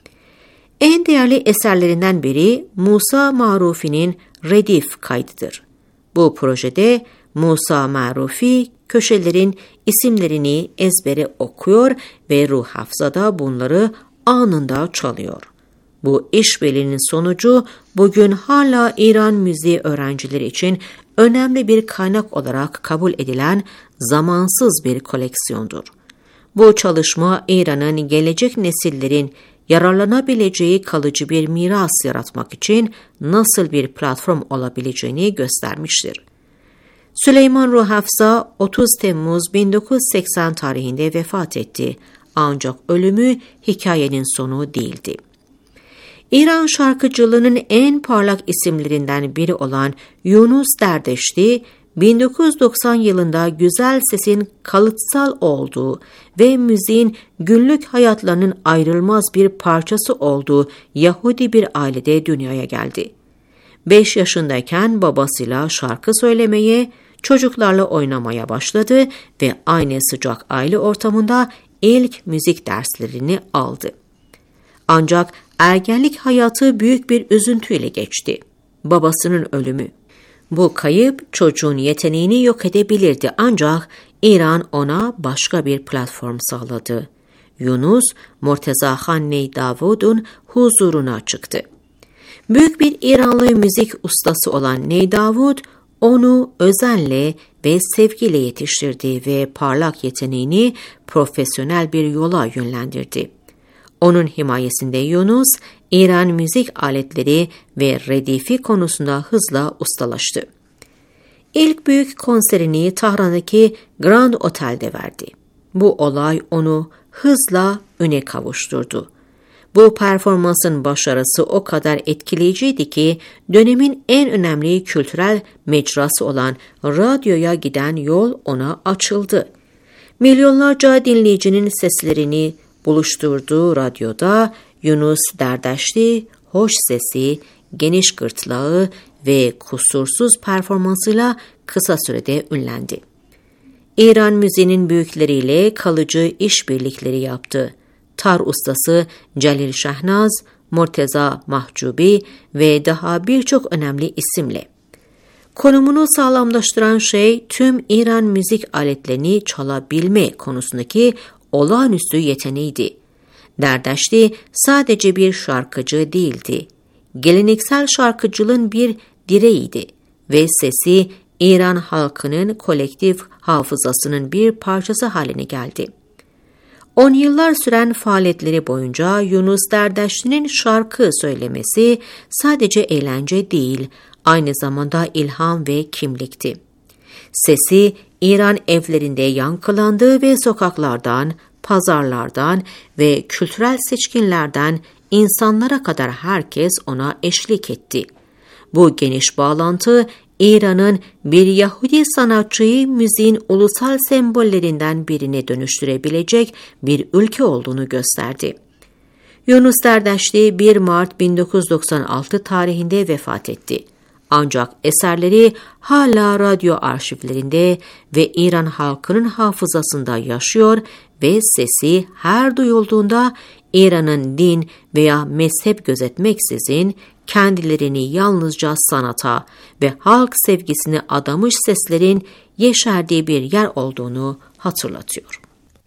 En değerli eserlerinden biri Musa Marufi'nin Redif kaydıdır. Bu projede Musa Marufi köşelerin isimlerini ezbere okuyor ve Ruhafza'da bunları anında çalıyor. Bu işbirliğinin sonucu bugün hala İran müziği öğrencileri için önemli bir kaynak olarak kabul edilen zamansız bir koleksiyondur. Bu çalışma İran'ın gelecek nesillerin yararlanabileceği kalıcı bir miras yaratmak için nasıl bir platform olabileceğini göstermiştir. Süleyman Ruhafza 30 Temmuz 1980 tarihinde vefat etti. Ancak ölümü hikayenin sonu değildi. İran şarkıcılığının en parlak isimlerinden biri olan Yunus Derdeşti, 1990 yılında güzel sesin kalıtsal olduğu ve müziğin günlük hayatlarının ayrılmaz bir parçası olduğu Yahudi bir ailede dünyaya geldi. 5 yaşındayken babasıyla şarkı söylemeye, çocuklarla oynamaya başladı ve aynı sıcak aile ortamında ilk müzik derslerini aldı. Ancak ergenlik hayatı büyük bir üzüntüyle geçti. Babasının ölümü. Bu kayıp çocuğun yeteneğini yok edebilirdi ancak İran ona başka bir platform sağladı. Yunus, Morteza Khan Neydavud'un huzuruna çıktı. Büyük bir İranlı müzik ustası olan Neydavud, onu özenle ve sevgiyle yetiştirdi ve parlak yeteneğini profesyonel bir yola yönlendirdi. Onun himayesinde Yunus, İran müzik aletleri ve redifi konusunda hızla ustalaştı. İlk büyük konserini Tahran'daki Grand Otel'de verdi. Bu olay onu hızla öne kavuşturdu. Bu performansın başarısı o kadar etkileyiciydi ki dönemin en önemli kültürel mecrası olan radyoya giden yol ona açıldı. Milyonlarca dinleyicinin seslerini buluşturduğu radyoda Yunus Derdeşli, hoş sesi, geniş gırtlağı ve kusursuz performansıyla kısa sürede ünlendi. İran müziğinin büyükleriyle kalıcı işbirlikleri yaptı. Tar ustası Celil Şahnaz, Morteza Mahcubi ve daha birçok önemli isimle. Konumunu sağlamlaştıran şey tüm İran müzik aletlerini çalabilme konusundaki olağanüstü yeteneğiydi. Derdeşli sadece bir şarkıcı değildi. Geleneksel şarkıcılığın bir direğiydi ve sesi İran halkının kolektif hafızasının bir parçası haline geldi. 10 yıllar süren faaliyetleri boyunca Yunus Derdeşli'nin şarkı söylemesi sadece eğlence değil, aynı zamanda ilham ve kimlikti. Sesi İran evlerinde yankılandı ve sokaklardan, pazarlardan ve kültürel seçkinlerden insanlara kadar herkes ona eşlik etti. Bu geniş bağlantı İran'ın bir Yahudi sanatçıyı müziğin ulusal sembollerinden birine dönüştürebilecek bir ülke olduğunu gösterdi. Yunus Derdeşli 1 Mart 1996 tarihinde vefat etti. Ancak eserleri hala radyo arşivlerinde ve İran halkının hafızasında yaşıyor ve sesi her duyulduğunda İran'ın din veya mezhep gözetmeksizin kendilerini yalnızca sanata ve halk sevgisine adamış seslerin yeşerdiği bir yer olduğunu hatırlatıyor.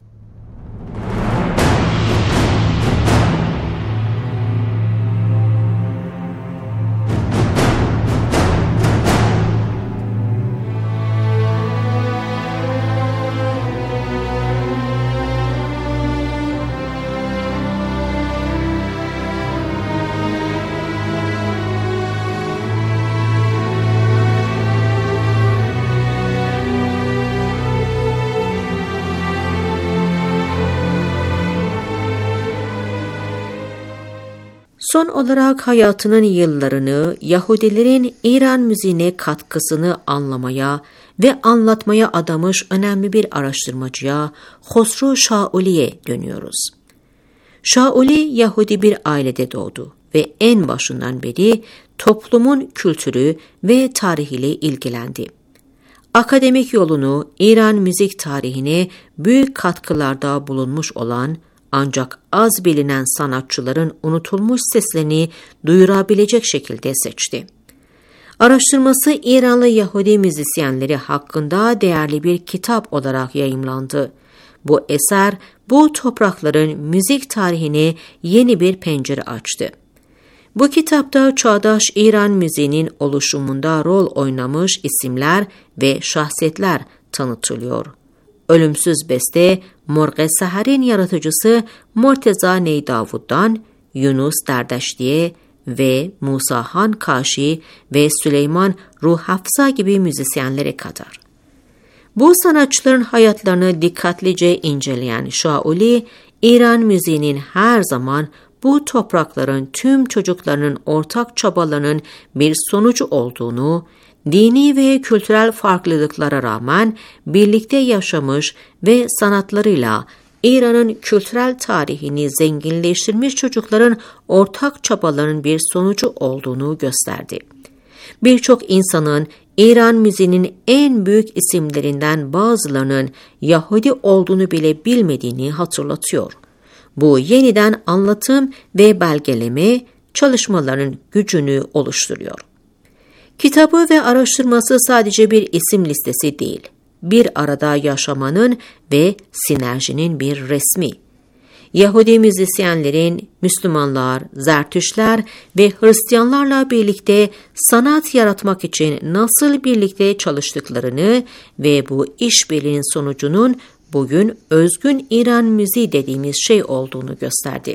Son olarak hayatının yıllarını Yahudilerin İran müziğine katkısını anlamaya ve anlatmaya adamış önemli bir araştırmacıya Hosru Şauli'ye dönüyoruz. Şauli Yahudi bir ailede doğdu ve en başından beri toplumun kültürü ve tarihiyle ilgilendi. Akademik yolunu İran müzik tarihine büyük katkılarda bulunmuş olan ancak az bilinen sanatçıların unutulmuş seslerini duyurabilecek şekilde seçti. Araştırması İranlı Yahudi müzisyenleri hakkında değerli bir kitap olarak yayımlandı. Bu eser bu toprakların müzik tarihine yeni bir pencere açtı. Bu kitapta çağdaş İran müziğinin oluşumunda rol oynamış isimler ve şahsiyetler tanıtılıyor. Ölümsüz beste Morghe Seher'in yaratıcısı Morteza Neydavud'dan Yunus Derdeşli'ye ve Musa Han Kaşi ve Süleyman Ruhafza gibi müzisyenlere kadar. Bu sanatçıların hayatlarını dikkatlice inceleyen Şauli, İran müziğinin her zaman bu toprakların tüm çocuklarının ortak çabalarının bir sonucu olduğunu, dini ve kültürel farklılıklara rağmen birlikte yaşamış ve sanatlarıyla İran'ın kültürel tarihini zenginleştirmiş çocukların ortak çabalarının bir sonucu olduğunu gösterdi. Birçok insanın İran müziğinin en büyük isimlerinden bazılarının Yahudi olduğunu bile bilmediğini hatırlatıyor. Bu yeniden anlatım ve belgeleme çalışmaların gücünü oluşturuyor. Kitabı ve araştırması sadece bir isim listesi değil, bir arada yaşamanın ve sinerjinin bir resmi. Yahudi müzisyenlerin Müslümanlar, Zertüştler ve Hristiyanlarla birlikte sanat yaratmak için nasıl birlikte çalıştıklarını ve bu işbirliğinin sonucunun bugün özgün İran müziği dediğimiz şey olduğunu gösterdi.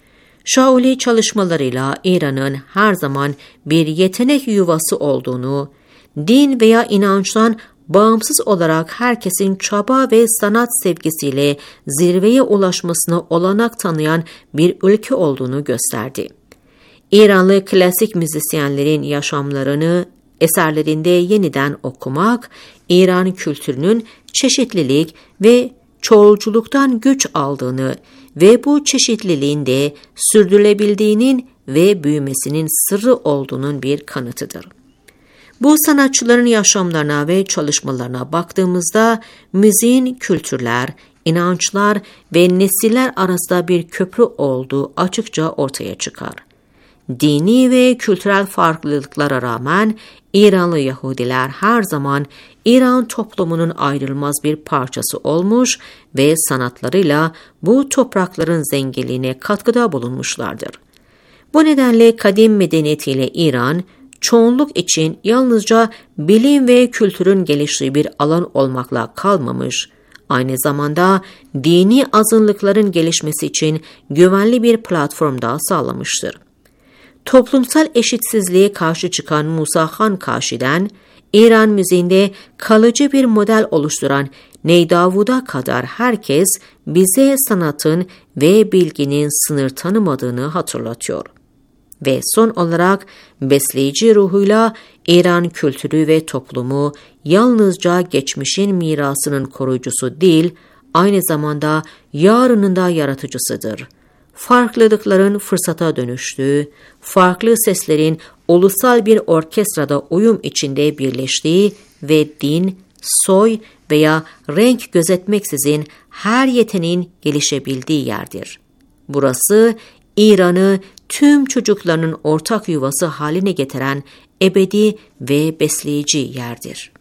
Şauli çalışmalarıyla İran'ın her zaman bir yetenek yuvası olduğunu, din veya inançtan bağımsız olarak herkesin çaba ve sanat sevgisiyle zirveye ulaşmasına olanak tanıyan bir ülke olduğunu gösterdi. İranlı klasik müzisyenlerin yaşamlarını eserlerinde yeniden okumak, İran kültürünün çeşitlilik ve çoğulculuktan güç aldığını ve bu çeşitliliğin de sürdürülebildiğinin ve büyümesinin sırrı olduğunun bir kanıtıdır. Bu sanatçıların yaşamlarına ve çalışmalarına baktığımızda müziğin kültürler, inançlar ve nesiller arasında bir köprü olduğu açıkça ortaya çıkar. Dini ve kültürel farklılıklara rağmen İranlı Yahudiler her zaman İran toplumunun ayrılmaz bir parçası olmuş ve sanatlarıyla bu toprakların zenginliğine katkıda bulunmuşlardır. Bu nedenle kadim medeniyetiyle İran, çoğunluk için yalnızca bilim ve kültürün geliştiği bir alan olmakla kalmamış, aynı zamanda dini azınlıkların gelişmesi için güvenli bir platform da sağlamıştır. Toplumsal eşitsizliğe karşı çıkan Musa Khan Kaşi'den, İran müziğinde kalıcı bir model oluşturan Neydavud'a kadar herkes bize sanatın ve bilginin sınır tanımadığını hatırlatıyor. Ve son olarak besleyici ruhuyla İran kültürü ve toplumu yalnızca geçmişin mirasının koruyucusu değil, aynı zamanda yarının da yaratıcısıdır. Farklılıkların fırsata dönüştüğü, farklı seslerin ulusal bir orkestrada uyum içinde birleştiği ve din, soy veya renk gözetmeksizin her yeteneğin gelişebildiği yerdir. Burası İran'ı tüm çocukların ortak yuvası haline getiren ebedi ve besleyici yerdir.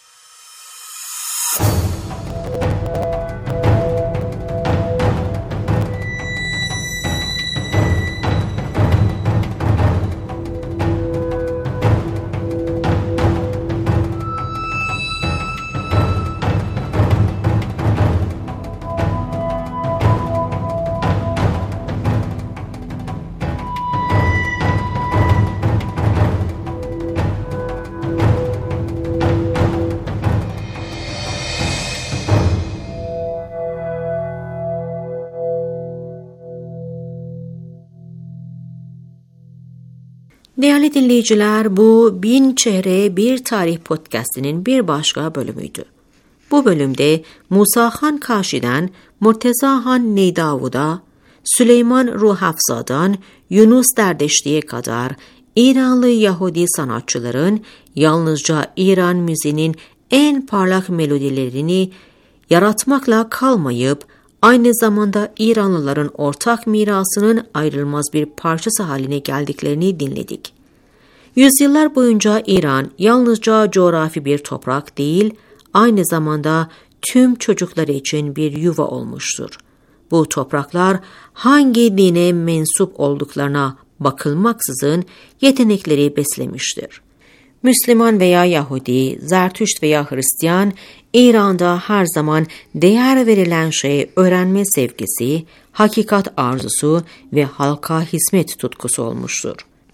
Değerli dinleyiciler, bu Bin Çehre Bir Tarih Podcast'inin bir başka bölümüydü. Bu bölümde Musa Khan Kaşi'den Murteza Han Neydavud'a, Süleyman Ruhafza'dan Yunus Derdeşli'ye kadar İranlı Yahudi sanatçıların yalnızca İran müziğinin en parlak melodilerini yaratmakla kalmayıp, aynı zamanda İranlıların ortak mirasının ayrılmaz bir parçası haline geldiklerini dinledik. Yüzyıllar boyunca İran yalnızca coğrafi bir toprak değil, aynı zamanda tüm çocukları için bir yuva olmuştur. Bu topraklar hangi dine mensup olduklarına bakılmaksızın yetenekleri beslemiştir. Müslüman veya Yahudi, Zertüşt veya Hristiyan, İran'da her zaman değer verilen şey öğrenme sevgisi, hakikat arzusu ve halka hizmet tutkusu olmuştur.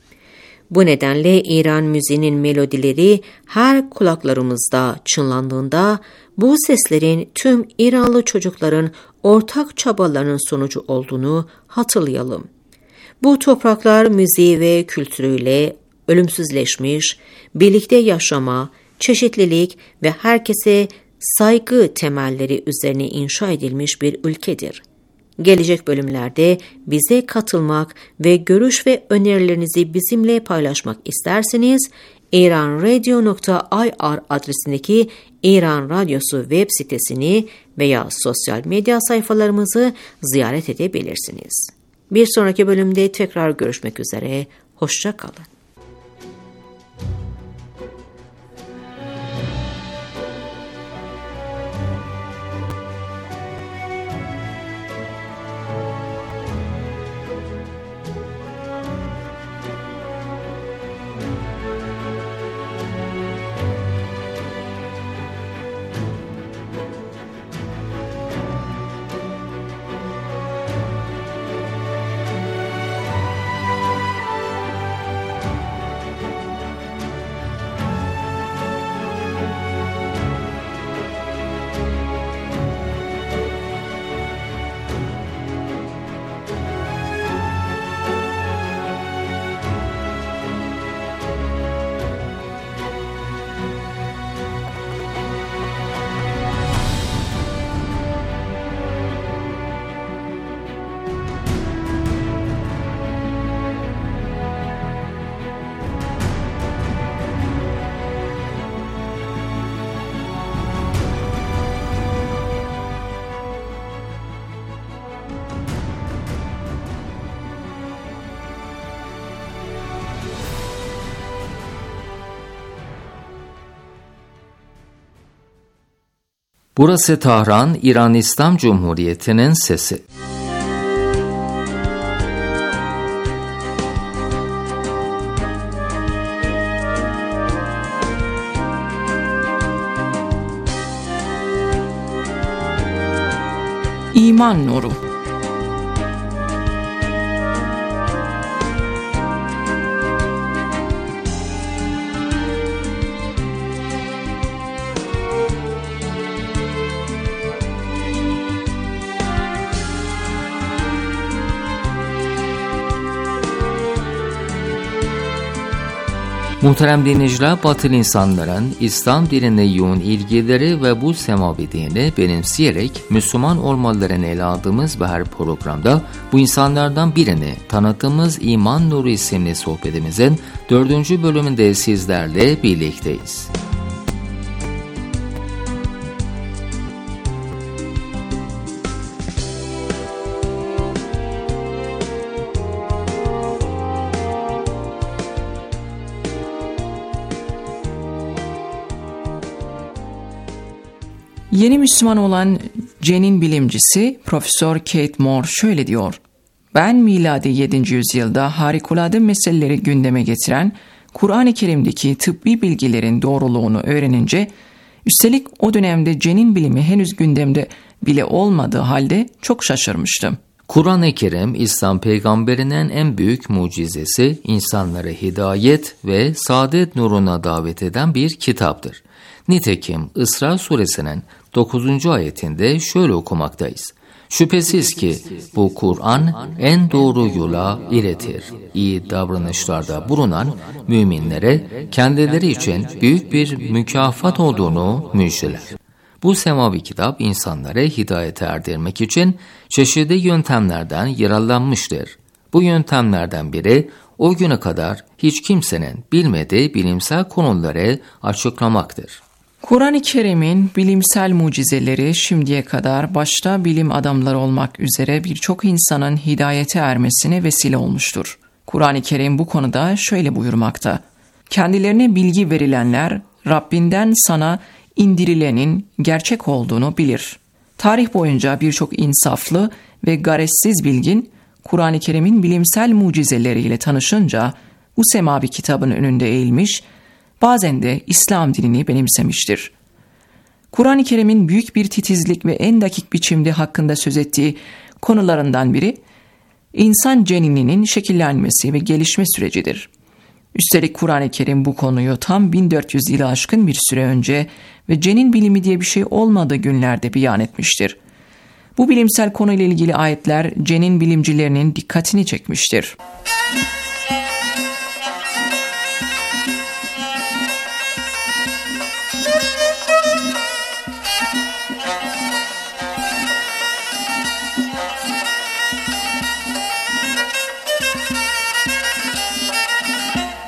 Bu nedenle İran müziğinin melodileri her kulaklarımızda çınlandığında bu seslerin tüm İranlı çocukların ortak çabalarının sonucu olduğunu hatırlayalım. Bu topraklar müziği ve kültürüyle ölümsüzleşmiş, birlikte yaşama, çeşitlilik ve herkese saygı temelleri üzerine inşa edilmiş bir ülkedir. Gelecek bölümlerde bize katılmak ve görüş ve önerilerinizi bizimle paylaşmak isterseniz iranradio.ir adresindeki İran Radyosu web sitesini veya sosyal medya sayfalarımızı ziyaret edebilirsiniz. Bir sonraki bölümde tekrar görüşmek üzere, hoşça kalın. Burası Tahran, İran İslam Cumhuriyeti'nin sesi. İman nuru. Muhterem dinleyiciler, batılı insanların İslam dinine yoğun ilgileri ve bu semavi dini benimseyerek Müslüman olmalarını ele aldığımız ve her programda bu insanlardan birini tanıttığımız İman Nuru isimli sohbetimizin 4. bölümünde sizlerle birlikteyiz. Yeni Müslüman olan cenin bilimcisi Profesör Kate Moore şöyle diyor: "Ben miladi 7. yüzyılda harikulade meseleleri gündeme getiren Kur'an-ı Kerim'deki tıbbi bilgilerin doğruluğunu öğrenince, üstelik o dönemde cenin bilimi henüz gündemde bile olmadığı halde çok şaşırmıştım." Kur'an-ı Kerim, İslam peygamberinin en büyük mucizesi, insanları hidayet ve saadet nuruna davet eden bir kitaptır. Nitekim İsra suresinin 9. ayetinde şöyle okumaktayız: "Şüphesiz ki bu Kur'an en doğru yola iletir. İyi davranışlarda bulunan müminlere kendileri için büyük bir mükafat olduğunu müjdeler." Bu semavi kitap insanları hidayete erdirmek için çeşitli yöntemlerden yararlanmıştır. Bu yöntemlerden biri o güne kadar hiç kimsenin bilmediği bilimsel konuları açıklamaktır. Kur'an-ı Kerim'in bilimsel mucizeleri şimdiye kadar başta bilim adamları olmak üzere birçok insanın hidayete ermesine vesile olmuştur. Kur'an-ı Kerim bu konuda şöyle buyurmakta: "Kendilerine bilgi verilenler Rabbinden sana indirilenin gerçek olduğunu bilir." Tarih boyunca birçok insaflı ve garetsiz bilgin Kur'an-ı Kerim'in bilimsel mucizeleriyle tanışınca bu semavi kitabın önünde eğilmiş, bazen de İslam dinini benimsemiştir. Kur'an-ı Kerim'in büyük bir titizlik ve en dakik biçimde hakkında söz ettiği konularından biri, insan cenininin şekillenmesi ve gelişme sürecidir. Üstelik Kur'an-ı Kerim bu konuyu tam 1400 yılı aşkın bir süre önce ve cenin bilimi diye bir şey olmadığı günlerde beyan etmiştir. Bu bilimsel konuyla ilgili ayetler cenin bilimcilerinin dikkatini çekmiştir.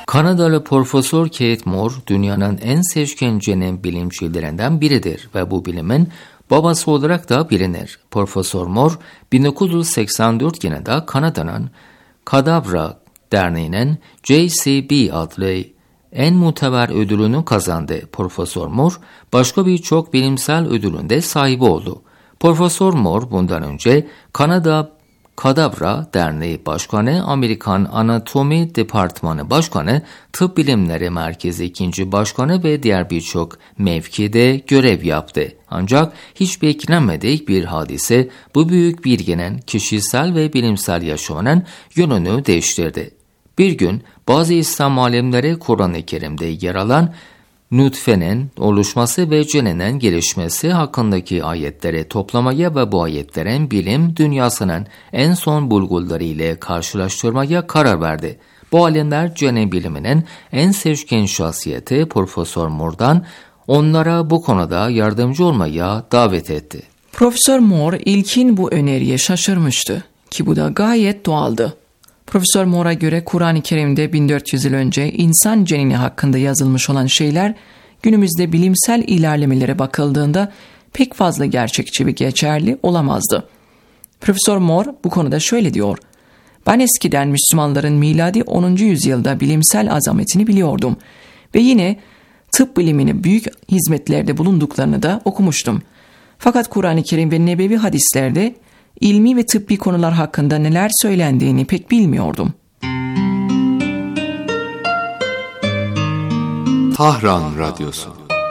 Kanadalı Profesör Keith Moore dünyanın en seçkin cenin bilimcilerinden biridir ve bu bilimin babası olarak da bilinir. Profesör Moore 1984 yılında Kanada'nın Kadavra Derneği'nin JCB adlı en muteber ödülünü kazandı. Profesör Moore başka birçok bilimsel ödülün de sahibi oldu. Profesör Moore bundan önce Kanada Kadavra Derneği Başkanı, Amerikan Anatomi Departmanı Başkanı, Tıp Bilimleri Merkezi 2. Başkanı ve diğer birçok mevkide görev yaptı. Ancak hiç beklenmedik bir hadise bu büyük bilginin kişisel ve bilimsel yaşamının yönünü değiştirdi. Bir gün bazı İslam alimleri Kur'an-ı Kerim'de yer alan nutfenin oluşması ve ceninin gelişmesi hakkındaki ayetleri toplamaya ve bu ayetlerin bilim dünyasının en son bulguları ile karşılaştırmaya karar verdi. Bu alimler cenin biliminin en seçkin şahsiyeti Profesör Moore'dan onlara bu konuda yardımcı olmaya davet etti. Profesör Moore ilkin bu öneriye şaşırmıştı ki bu da gayet doğaldı. Profesör Moore'a göre Kur'an-ı Kerim'de 1400 yıl önce insan cenini hakkında yazılmış olan şeyler günümüzde bilimsel ilerlemelere bakıldığında pek fazla gerçekçi ve geçerli olamazdı. Profesör Moore bu konuda şöyle diyor: "Ben eskiden Müslümanların miladi 10. yüzyılda bilimsel azametini biliyordum ve yine tıp bilimine büyük hizmetlerde bulunduklarını da okumuştum. Fakat Kur'an-ı Kerim ve nebevi hadislerde ilmi ve tıbbi konular hakkında neler söylendiğini pek bilmiyordum." Tahran Radyosu.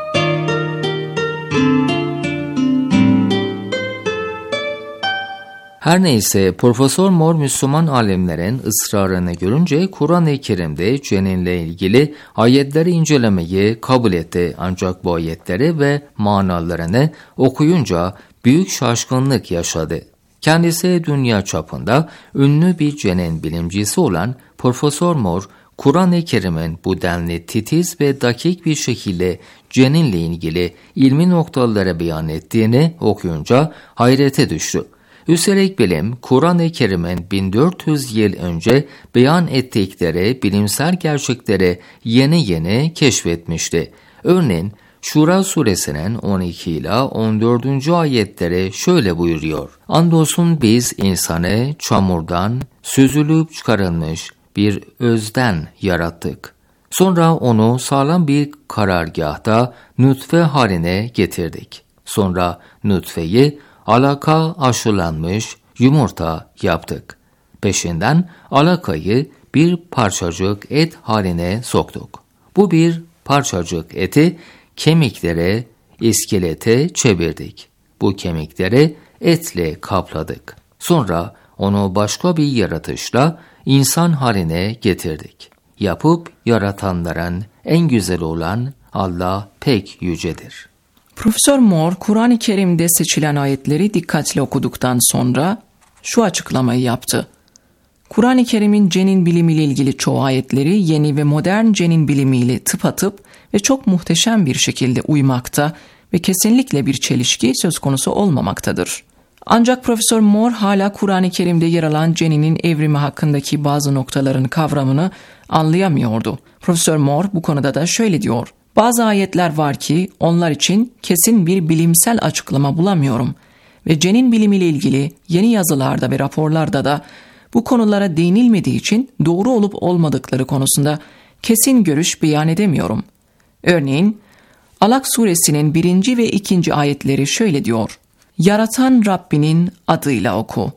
Her neyse Profesör Moore Müslüman alimlerin ısrarını görünce Kur'an-ı Kerim'de ceninle ilgili ayetleri incelemeyi kabul etti. Ancak bu ayetleri ve manalarını okuyunca büyük şaşkınlık yaşadı. Kendisi dünya çapında ünlü bir cenin bilimcisi olan Profesör Moore, Kur'an-ı Kerim'in bu denli titiz ve dakik bir şekilde ceninle ilgili ilmi noktaları beyan ettiğini okuyunca hayrete düştü. Üstelik bilim, Kur'an-ı Kerim'in 1400 yıl önce beyan ettikleri bilimsel gerçekleri yeni yeni keşfetmişti. Örneğin, Şura suresinin 12 ila 14. ayetleri şöyle buyuruyor: "Andolsun biz insanı çamurdan süzülüp çıkarılmış bir özden yarattık. Sonra onu sağlam bir karargâhta nutfe haline getirdik. Sonra nutfeyi alaka aşılanmış yumurta yaptık. Peşinden alakayı bir parçacık et haline soktuk. Bu bir parçacık eti kemiklere, iskelete çevirdik. Bu kemikleri etle kapladık. Sonra onu başka bir yaratışla insan haline getirdik. Yapıp yaratanların en güzel olan Allah pek yücedir." Profesör Moore, Kur'an-ı Kerim'de seçilen ayetleri dikkatle okuduktan sonra şu açıklamayı yaptı: "Kur'an-ı Kerim'in cenin bilimiyle ilgili çoğu ayetleri yeni ve modern cenin bilimiyle tıpatıp ve çok muhteşem bir şekilde uymakta ve kesinlikle bir çelişki söz konusu olmamaktadır." Ancak Profesör Moore hala Kur'an-ı Kerim'de yer alan ceninin evrimi hakkındaki bazı noktaların kavramını anlayamıyordu. Profesör Moore bu konuda da şöyle diyor: "Bazı ayetler var ki onlar için kesin bir bilimsel açıklama bulamıyorum ve cenin bilimiyle ilgili yeni yazılarda ve raporlarda da bu konulara değinilmediği için doğru olup olmadıkları konusunda kesin görüş beyan edemiyorum. Örneğin Alak suresinin 1. ve 2. ayetleri şöyle diyor: "Yaratan Rabbinin adıyla oku.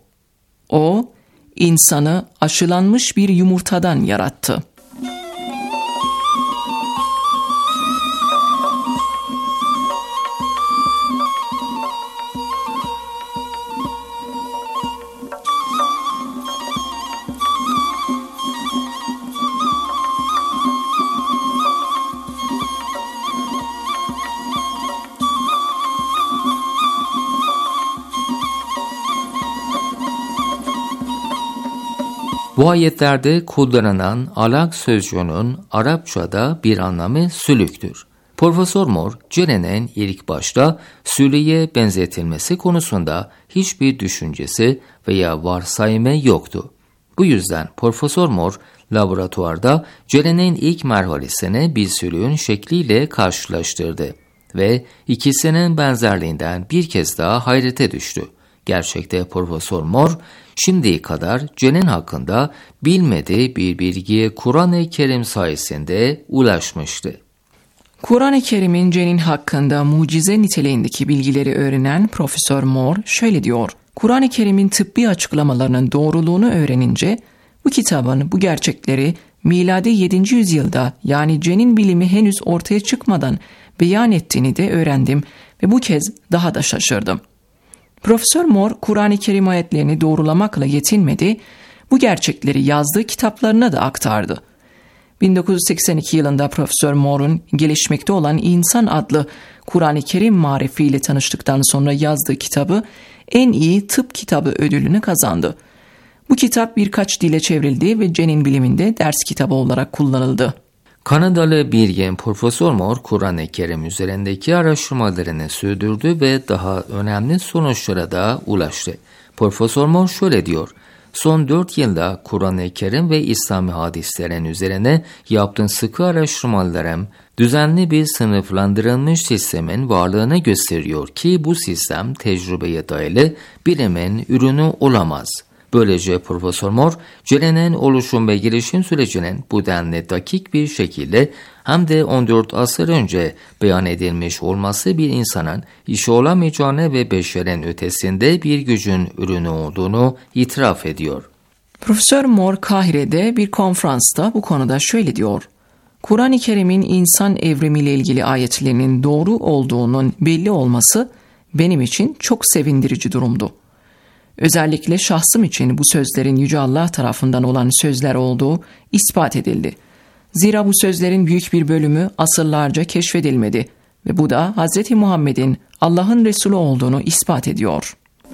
O, insanı aşılanmış bir yumurtadan yarattı." Bu ayetlerde kullanılan alak sözcüğünün Arapçada bir anlamı sülüktür. Profesör Moore, cenenin ilk başta sülüye benzetilmesi konusunda hiçbir düşüncesi veya varsayımı yoktu. Bu yüzden Profesör Moore laboratuvarda cerenin ilk merhalesini bir sülüğün şekliyle karşılaştırdı ve ikisinin benzerliğinden bir kez daha hayrete düştü. Gerçekte Profesör Moore şimdiye kadar cenin hakkında bilmediği bir bilgiye Kur'an-ı Kerim sayesinde ulaşmıştı. Kur'an-ı Kerim'in cenin hakkında mucize niteliğindeki bilgileri öğrenen Profesör Moore şöyle diyor: Kur'an-ı Kerim'in tıbbi açıklamalarının doğruluğunu öğrenince bu kitabın bu gerçekleri miladi 7. yüzyılda, yani cenin bilimi henüz ortaya çıkmadan beyan ettiğini de öğrendim ve bu kez daha da şaşırdım. Profesör Moore Kur'an-ı Kerim ayetlerini doğrulamakla yetinmedi, bu gerçekleri yazdığı kitaplarına da aktardı. 1982 yılında Profesör Moore'un Gelişmekte Olan İnsan adlı Kur'an-ı Kerim marifiyle tanıştıktan sonra yazdığı kitabı en iyi tıp kitabı ödülünü kazandı. Bu kitap birkaç dile çevrildi ve cenin biliminde ders kitabı olarak kullanıldı. Kanadalı bilgin Profesör Moore Kur'an-ı Kerim üzerindeki araştırmalarını sürdürdü ve daha önemli sonuçlara da ulaştı. Profesör Moore şöyle diyor: Son 4 yılda Kur'an-ı Kerim ve İslami hadislerin üzerine yaptığım sıkı araştırmalarım düzenli bir sınıflandırılmış sistemin varlığını gösteriyor ki bu sistem tecrübeye dayalı bilimin ürünü olamaz. Böylece Profesör Moore, cerenin oluşum ve gelişim sürecinin bu denli dakik bir şekilde hem de 14 asır önce beyan edilmiş olması bir insanın işi olamayacağını ve beşerin ötesinde bir gücün ürünü olduğunu itiraf ediyor. Profesör Moore Kahire'de bir konferansta bu konuda şöyle diyor: Kur'an-ı Kerim'in insan evrimiyle ilgili ayetlerinin doğru olduğunun belli olması benim için çok sevindirici durumdu. Özellikle şahsım için bu sözlerin Yüce Allah tarafından olan sözler olduğu ispat edildi. Zira bu sözlerin büyük bir bölümü asırlarca keşfedilmedi ve bu da Hz. Muhammed'in Allah'ın Resulü olduğunu ispat ediyor.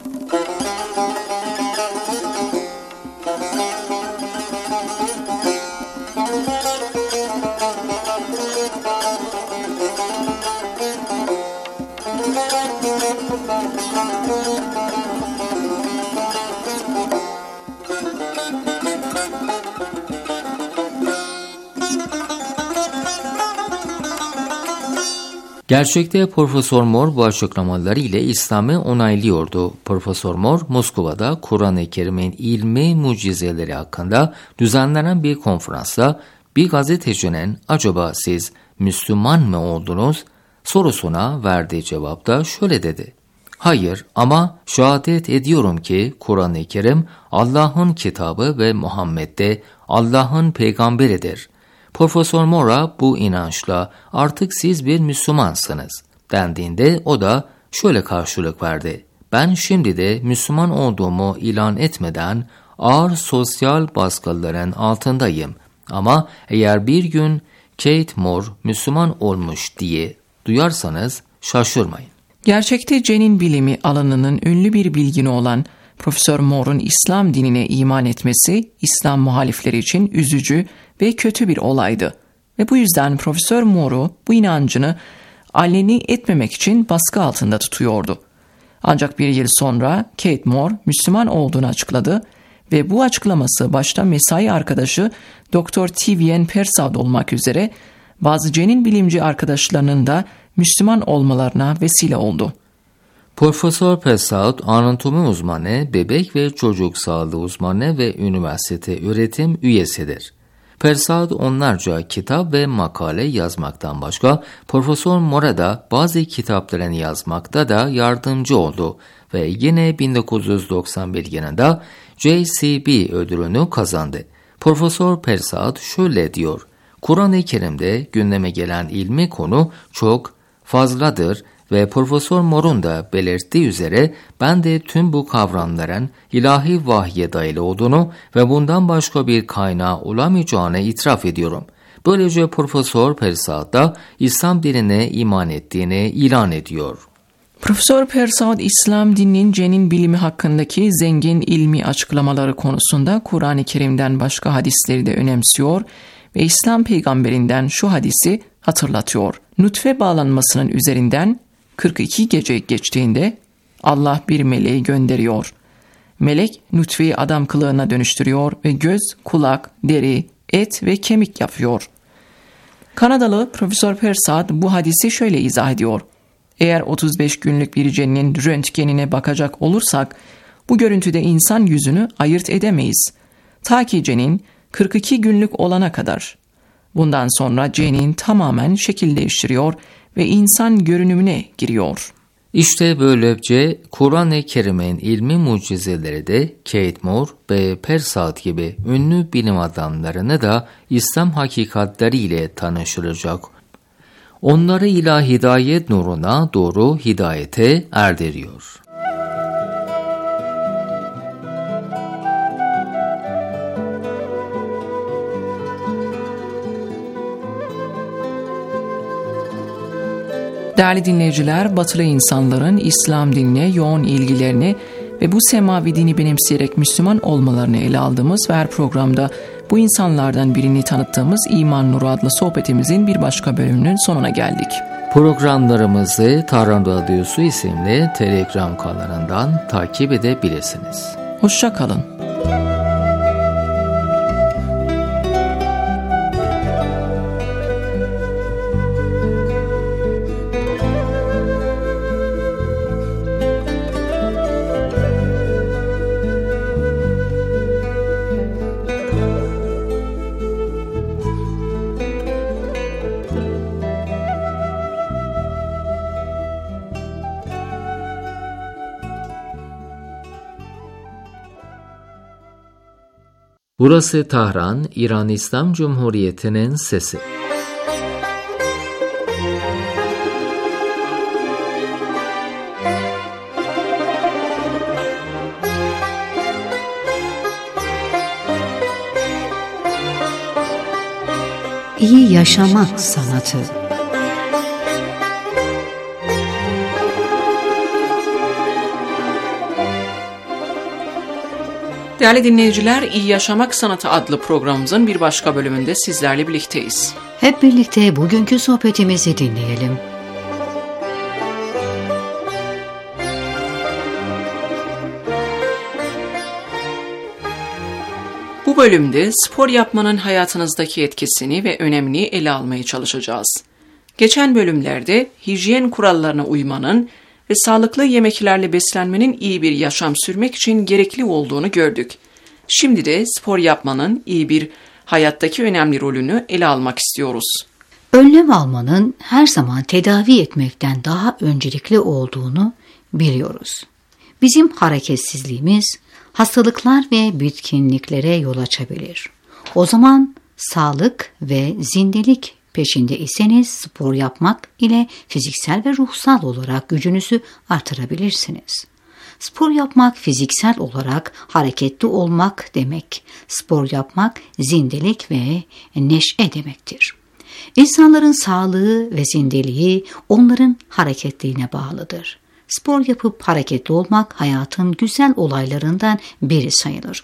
Gerçekte Profesör Moore bu açıklamaları ile İslam'ı onaylıyordu. Profesör Moore, Moskova'da Kur'an-ı Kerim'in ilmi mucizeleri hakkında düzenlenen bir konferansta bir gazetecinin "Acaba siz Müslüman mı oldunuz?" sorusuna verdiği cevapta şöyle dedi: "Hayır, ama şehadet ediyorum ki Kur'an-ı Kerim Allah'ın kitabı ve Muhammed de Allah'ın peygamberidir." Profesör Moore'a bu inançla "Artık siz bir Müslümansınız" dendiğinde o da şöyle karşılık verdi: "Ben şimdi de Müslüman olduğumu ilan etmeden ağır sosyal baskıların altındayım. Ama eğer bir gün Kate Moore Müslüman olmuş diye duyarsanız şaşırmayın." Gerçekte cenin bilimi alanının ünlü bir bilgini olan Profesör Moore'un İslam dinine iman etmesi İslam muhalifleri için üzücü ve kötü bir olaydı. Ve bu yüzden Profesör Moore'u bu inancını aleni etmemek için baskı altında tutuyordu. Ancak bir yıl sonra Kate Moore Müslüman olduğunu açıkladı ve bu açıklaması başta mesai arkadaşı Dr. T.V.N. Persaud olmak üzere bazı cenin bilimci arkadaşlarının da Müslüman olmalarına vesile oldu. Profesör Persaud, anatomi uzmanı, bebek ve çocuk sağlığı uzmanı ve üniversite öğretim üyesidir. Persaud onlarca kitap ve makale yazmaktan başka Profesör Moore'a da bazı kitaplarını yazmakta da yardımcı oldu ve yine 1991 yılında JCB ödülünü kazandı. Profesör Persaud şöyle diyor: "Kur'an-ı Kerim'de gündeme gelen ilmi konu çok fazladır ve Profesör Moore'un da belirttiği üzere ben de tüm bu kavramların ilahi vahye dayalı olduğunu ve bundan başka bir kaynağı olamayacağını itiraf ediyorum." Böylece Profesör Persaud da İslam dinine iman ettiğini ilan ediyor. Profesör Persaud, İslam dininin cenin bilimi hakkındaki zengin ilmi açıklamaları konusunda Kur'an-ı Kerim'den başka hadisleri de önemsiyor ve İslam peygamberinden şu hadisi hatırlatıyor: Nutfe bağlanmasının üzerinden 42 gece geçtiğinde Allah bir meleği gönderiyor Melek nutfeyi adam kılığına dönüştürüyor ve göz, kulak, deri, et ve kemik yapıyor. Kanadalı Profesör Persad bu hadisi şöyle izah ediyor. Eğer 35 günlük bir cenin röntgenine bakacak olursak bu görüntüde insan yüzünü ayırt edemeyiz. Ta ki cenin 42 günlük olana kadar. Bundan sonra cenin tamamen şekil değiştiriyor ve insan görünümüne giriyor. İşte böylece Kur'an-ı Kerim'in ilmi mucizeleri de Kate Moore ve Persad gibi ünlü bilim adamlarını da İslam hakikatleriyle tanıştıracak. Onları ilahi hidayet nuruna doğru hidayete erdiriyor. Değerli dinleyiciler, batılı insanların İslam dinine yoğun ilgilerini ve bu semavi dini benimseyerek Müslüman olmalarını ele aldığımız ve her programda bu insanlardan birini tanıttığımız İman Nuru adlı sohbetimizin bir başka bölümünün sonuna geldik. Programlarımızı Tahran Radyosu isimli Telegram kanalından takip edebilirsiniz. Hoşça kalın. Burası Tahran, İran İslam Cumhuriyeti'nin sesi. İyi yaşamak sanatı. Değerli dinleyiciler, İyi Yaşamak Sanatı adlı programımızın bir başka bölümünde sizlerle birlikteyiz. Hep birlikte bugünkü sohbetimizi dinleyelim. Bu bölümde spor yapmanın hayatınızdaki etkisini ve önemini ele almaya çalışacağız. Geçen bölümlerde hijyen kurallarına uymanın ve sağlıklı yemeklerle beslenmenin iyi bir yaşam sürmek için gerekli olduğunu gördük. Şimdi de spor yapmanın iyi bir hayattaki önemli rolünü ele almak istiyoruz. Önlem almanın her zaman tedavi etmekten daha öncelikli olduğunu biliyoruz. Bizim hareketsizliğimiz hastalıklar ve bitkinliklere yol açabilir. O zaman sağlık ve zindelik peşinde iseniz spor yapmak ile fiziksel ve ruhsal olarak gücünüzü artırabilirsiniz. Spor yapmak fiziksel olarak hareketli olmak demek. Spor yapmak zindelik ve neşe demektir. İnsanların sağlığı ve zindeliği onların hareketliliğine bağlıdır. Spor yapıp hareketli olmak hayatın güzel olaylarından biri sayılır.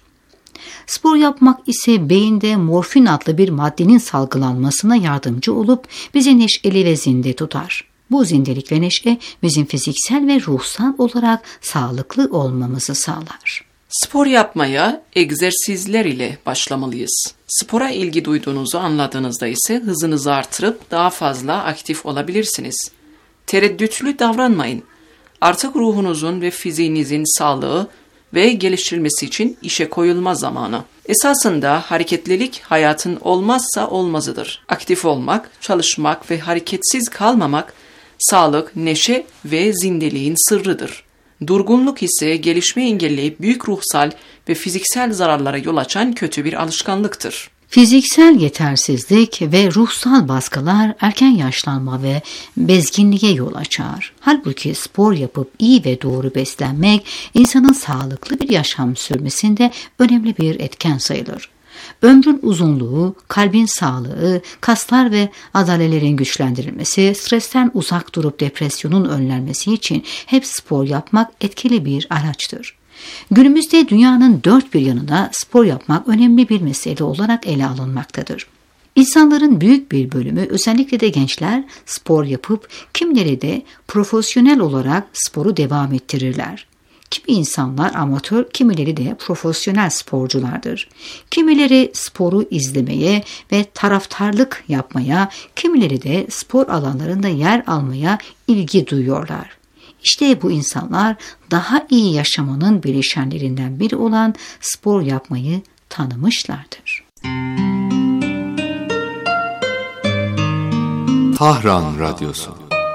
Spor yapmak ise beyinde morfin adlı bir maddenin salgılanmasına yardımcı olup bizi neşeli ve zinde tutar. Bu zindelik ve neşe bizim fiziksel ve ruhsal olarak sağlıklı olmamızı sağlar. Spor yapmaya egzersizler ile başlamalıyız. Spora ilgi duyduğunuzu anladığınızda ise hızınızı artırıp daha fazla aktif olabilirsiniz. Tereddütlü davranmayın. Artık ruhunuzun ve fiziğinizin sağlığı ve geliştirilmesi için işe koyulma zamanı. Esasında hareketlilik hayatın olmazsa olmazıdır. Aktif olmak, çalışmak ve hareketsiz kalmamak, sağlık, neşe ve zindeliğin sırrıdır. Durgunluk ise gelişmeyi engelleyip büyük ruhsal ve fiziksel zararlara yol açan kötü bir alışkanlıktır. Fiziksel yetersizlik ve ruhsal baskılar erken yaşlanma ve bezginliğe yol açar. Halbuki spor yapıp iyi ve doğru beslenmek insanın sağlıklı bir yaşam sürmesinde önemli bir etken sayılır. Ömrün uzunluğu, kalbin sağlığı, kaslar ve adalelerin güçlendirilmesi, stresten uzak durup depresyonun önlenmesi için hep spor yapmak etkili bir araçtır. Günümüzde dünyanın dört bir yanında spor yapmak önemli bir mesele olarak ele alınmaktadır. İnsanların büyük bir bölümü, özellikle de gençler, spor yapıp kimileri de profesyonel olarak sporu devam ettirirler. Kimi insanlar amatör, kimileri de profesyonel sporculardır. Kimileri sporu izlemeye ve taraftarlık yapmaya, kimileri de spor alanlarında yer almaya ilgi duyuyorlar. İşte bu insanlar daha iyi yaşamanın bileşenlerinden biri olan spor yapmayı tanımışlardır. Tahran Radyosu.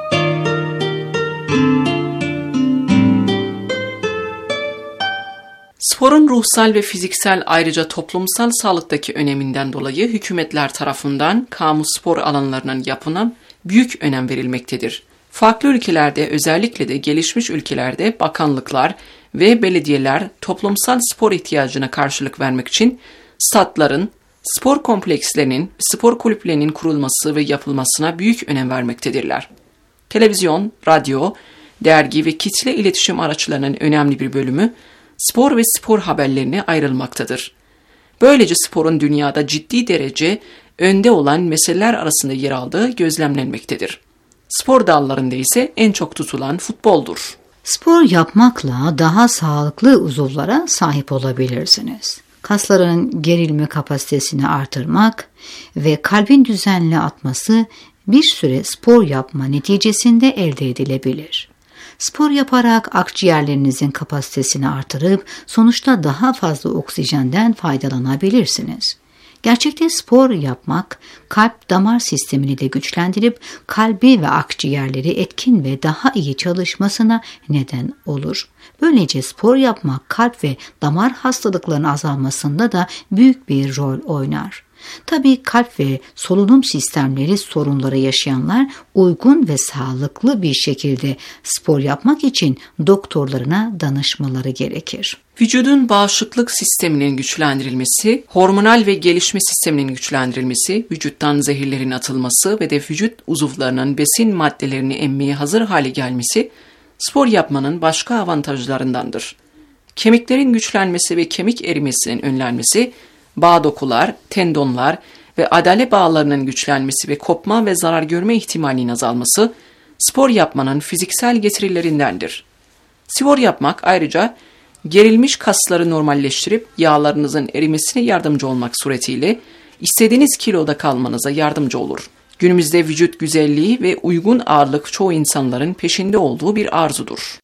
Sporun ruhsal ve fiziksel ayrıca toplumsal sağlıktaki öneminden dolayı hükümetler tarafından kamu spor alanlarının yapımına büyük önem verilmektedir. Farklı ülkelerde, özellikle de gelişmiş ülkelerde bakanlıklar ve belediyeler toplumsal spor ihtiyacına karşılık vermek için statların, spor komplekslerinin, spor kulüplerinin kurulması ve yapılmasına büyük önem vermektedirler. Televizyon, radyo, dergi ve kitle iletişim araçlarının önemli bir bölümü spor ve spor haberlerine ayrılmaktadır. Böylece sporun dünyada ciddi derece önde olan meseleler arasında yer aldığı gözlemlenmektedir. Spor dallarında ise en çok tutulan futboldur. Spor yapmakla daha sağlıklı uzuvlara sahip olabilirsiniz. Kasların gerilme kapasitesini artırmak ve kalbin düzenli atması bir süre spor yapma neticesinde elde edilebilir. Spor yaparak akciğerlerinizin kapasitesini artırıp sonuçta daha fazla oksijenden faydalanabilirsiniz. Gerçekte spor yapmak kalp damar sistemini de güçlendirip kalbi ve akciğerleri etkin ve daha iyi çalışmasına neden olur. Böylece spor yapmak kalp ve damar hastalıklarının azalmasında da büyük bir rol oynar. Tabii kalp ve solunum sistemleri sorunları yaşayanlar uygun ve sağlıklı bir şekilde spor yapmak için doktorlarına danışmaları gerekir. Vücudun bağışıklık sisteminin güçlendirilmesi, hormonal ve gelişme sisteminin güçlendirilmesi, vücuttan zehirlerin atılması ve de vücut uzuvlarının besin maddelerini emmeye hazır hale gelmesi, spor yapmanın başka avantajlarındandır. Kemiklerin güçlenmesi ve kemik erimesinin önlenmesi, bağ dokular, tendonlar ve adale bağlarının güçlenmesi ve kopma ve zarar görme ihtimalinin azalması, spor yapmanın fiziksel getirilerindendir. Spor yapmak ayrıca gerilmiş kasları normalleştirip yağlarınızın erimesine yardımcı olmak suretiyle istediğiniz kiloda kalmanıza yardımcı olur. Günümüzde vücut güzelliği ve uygun ağırlık çoğu insanların peşinde olduğu bir arzudur.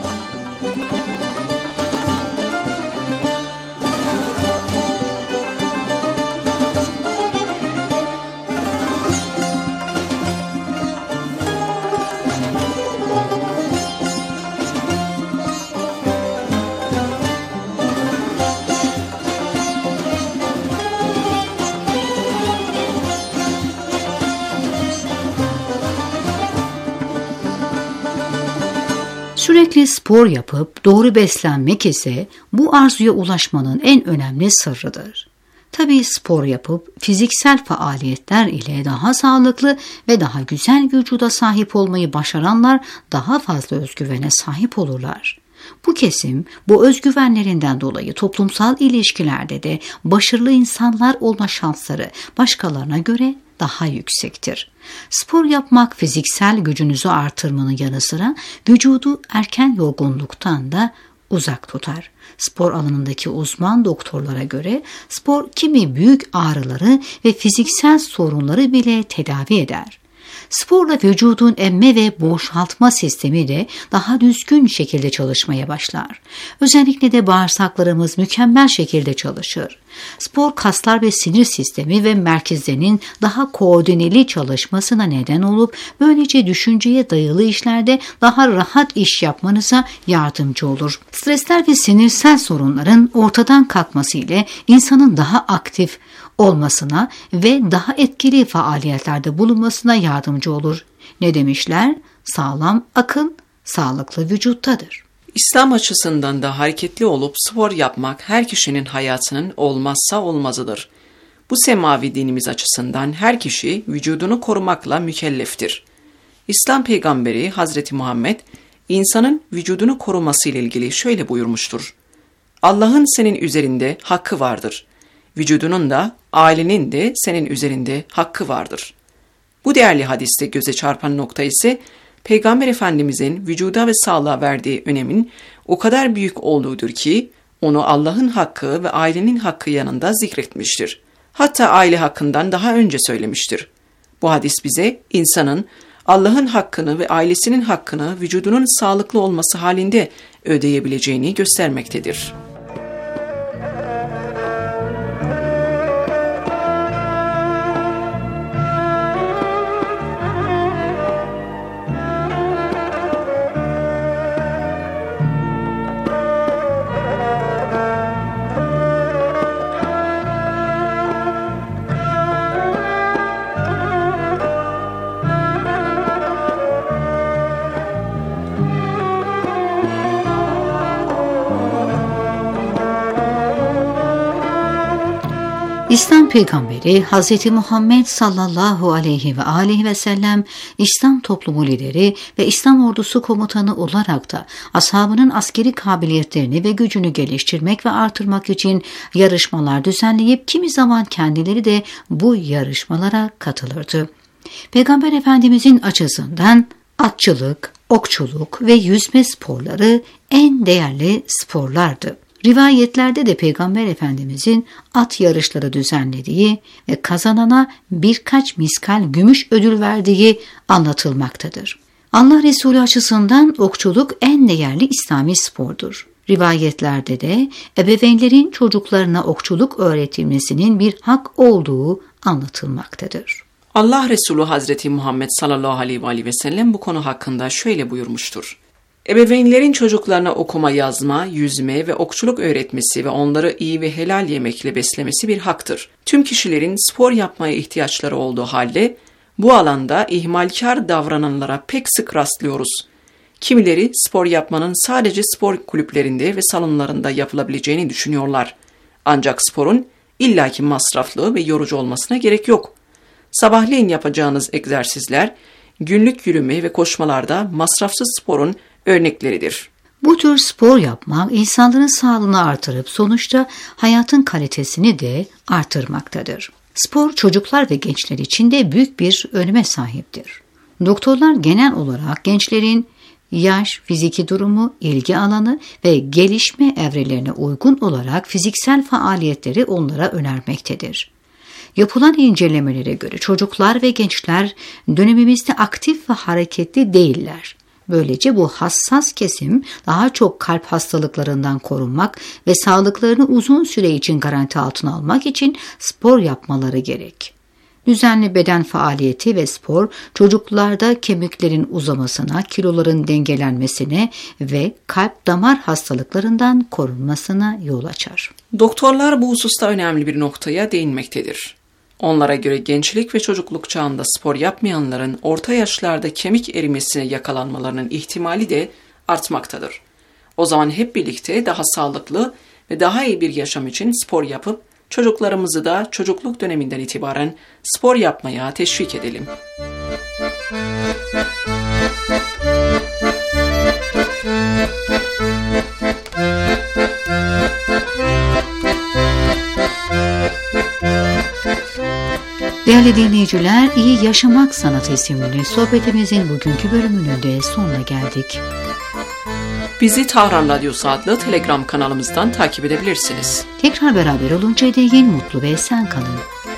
Sürekli spor yapıp doğru beslenmek ise bu arzuya ulaşmanın en önemli sırrıdır. Tabii spor yapıp fiziksel faaliyetler ile daha sağlıklı ve daha güzel vücuda sahip olmayı başaranlar daha fazla özgüvene sahip olurlar. Bu kesim bu özgüvenlerinden dolayı toplumsal ilişkilerde de başarılı insanlar olma şansları başkalarına göre daha yüksektir. Spor yapmak fiziksel gücünüzü artırmanın yanı sıra vücudu erken yorgunluktan da uzak tutar. Spor alanındaki uzman doktorlara göre spor kimi büyük ağrıları ve fiziksel sorunları bile tedavi eder. Sporla vücudun emme ve boşaltma sistemi de daha düzgün şekilde çalışmaya başlar. Özellikle de bağırsaklarımız mükemmel şekilde çalışır. Spor kaslar ve sinir sistemi ve merkezlerinin daha koordineli çalışmasına neden olup böylece düşünceye dayalı işlerde daha rahat iş yapmanıza yardımcı olur. Stresler ve sinirsel sorunların ortadan kalkması ile insanın daha aktif olmasına ve daha etkili faaliyetlerde bulunmasına yardımcı olur. Ne demişler? Sağlam akıl sağlıklı vücuttadır. İslam açısından da hareketli olup spor yapmak her kişinin hayatının olmazsa olmazıdır. Bu semavi dinimiz açısından her kişi vücudunu korumakla mükelleftir. İslam peygamberi Hazreti Muhammed, insanın vücudunu koruması ile ilgili şöyle buyurmuştur. Allah'ın senin üzerinde hakkı vardır. Vücudunun da, ailenin de senin üzerinde hakkı vardır. Bu değerli hadiste göze çarpan nokta ise Peygamber Efendimizin vücuda ve sağlığa verdiği önemin o kadar büyük olduğudur ki onu Allah'ın hakkı ve ailenin hakkı yanında zikretmiştir. Hatta aile hakkından daha önce söylemiştir. Bu hadis bize insanın Allah'ın hakkını ve ailesinin hakkını vücudunun sağlıklı olması halinde ödeyebileceğini göstermektedir. İslam peygamberi Hz. Muhammed sallallahu aleyhi ve sellem İslam toplumu lideri ve İslam ordusu komutanı olarak da ashabının askeri kabiliyetlerini ve gücünü geliştirmek ve artırmak için yarışmalar düzenleyip kimi zaman kendileri de bu yarışmalara katılırdı. Peygamber Efendimizin açısından atçılık, okçuluk ve yüzme sporları en değerli sporlardı. Rivayetlerde de Peygamber Efendimizin at yarışları düzenlediği ve kazanana birkaç miskal gümüş ödül verdiği anlatılmaktadır. Allah Resulü açısından okçuluk en değerli İslami spordur. Rivayetlerde de ebeveynlerin çocuklarına okçuluk öğretilmesinin bir hak olduğu anlatılmaktadır. Allah Resulü Hazreti Muhammed sallallahu aleyhi ve sellem bu konu hakkında şöyle buyurmuştur. Ebeveynlerin çocuklarına okuma, yazma, yüzme ve okçuluk öğretmesi ve onları iyi ve helal yemekle beslemesi bir haktır. Tüm kişilerin spor yapmaya ihtiyaçları olduğu halde bu alanda ihmalkar davrananlara pek sık rastlıyoruz. Kimileri spor yapmanın sadece spor kulüplerinde ve salonlarında yapılabileceğini düşünüyorlar. Ancak sporun illaki masraflı ve yorucu olmasına gerek yok. Sabahleyin yapacağınız egzersizler, günlük yürüme ve koşmalarda masrafsız sporun örnekleridir. Bu tür spor yapmak insanların sağlığını artırıp sonuçta hayatın kalitesini de artırmaktadır. Spor çocuklar ve gençler için de büyük bir öneme sahiptir. Doktorlar genel olarak gençlerin yaş, fiziki durumu, ilgi alanı ve gelişme evrelerine uygun olarak fiziksel faaliyetleri onlara önermektedir. Yapılan incelemelere göre çocuklar ve gençler dönemimizde aktif ve hareketli değiller. Böylece bu hassas kesim daha çok kalp hastalıklarından korunmak ve sağlıklarını uzun süre için garanti altına almak için spor yapmaları gerek. Düzenli beden faaliyeti ve spor çocuklarda kemiklerin uzamasına, kiloların dengelenmesine ve kalp damar hastalıklarından korunmasına yol açar. Doktorlar bu hususta önemli bir noktaya değinmektedir. Onlara göre gençlik ve çocukluk çağında spor yapmayanların orta yaşlarda kemik erimesine yakalanmalarının ihtimali de artmaktadır. O zaman hep birlikte daha sağlıklı ve daha iyi bir yaşam için spor yapıp çocuklarımızı da çocukluk döneminden itibaren spor yapmaya teşvik edelim. Değerli dinleyiciler, İyi Yaşamak Sanatı isimli sohbetimizin bugünkü bölümünün de sonuna geldik. Bizi Tahran Radyosu adlı Telegram kanalımızdan takip edebilirsiniz. Tekrar beraber olunca değin mutlu ve esen kalın.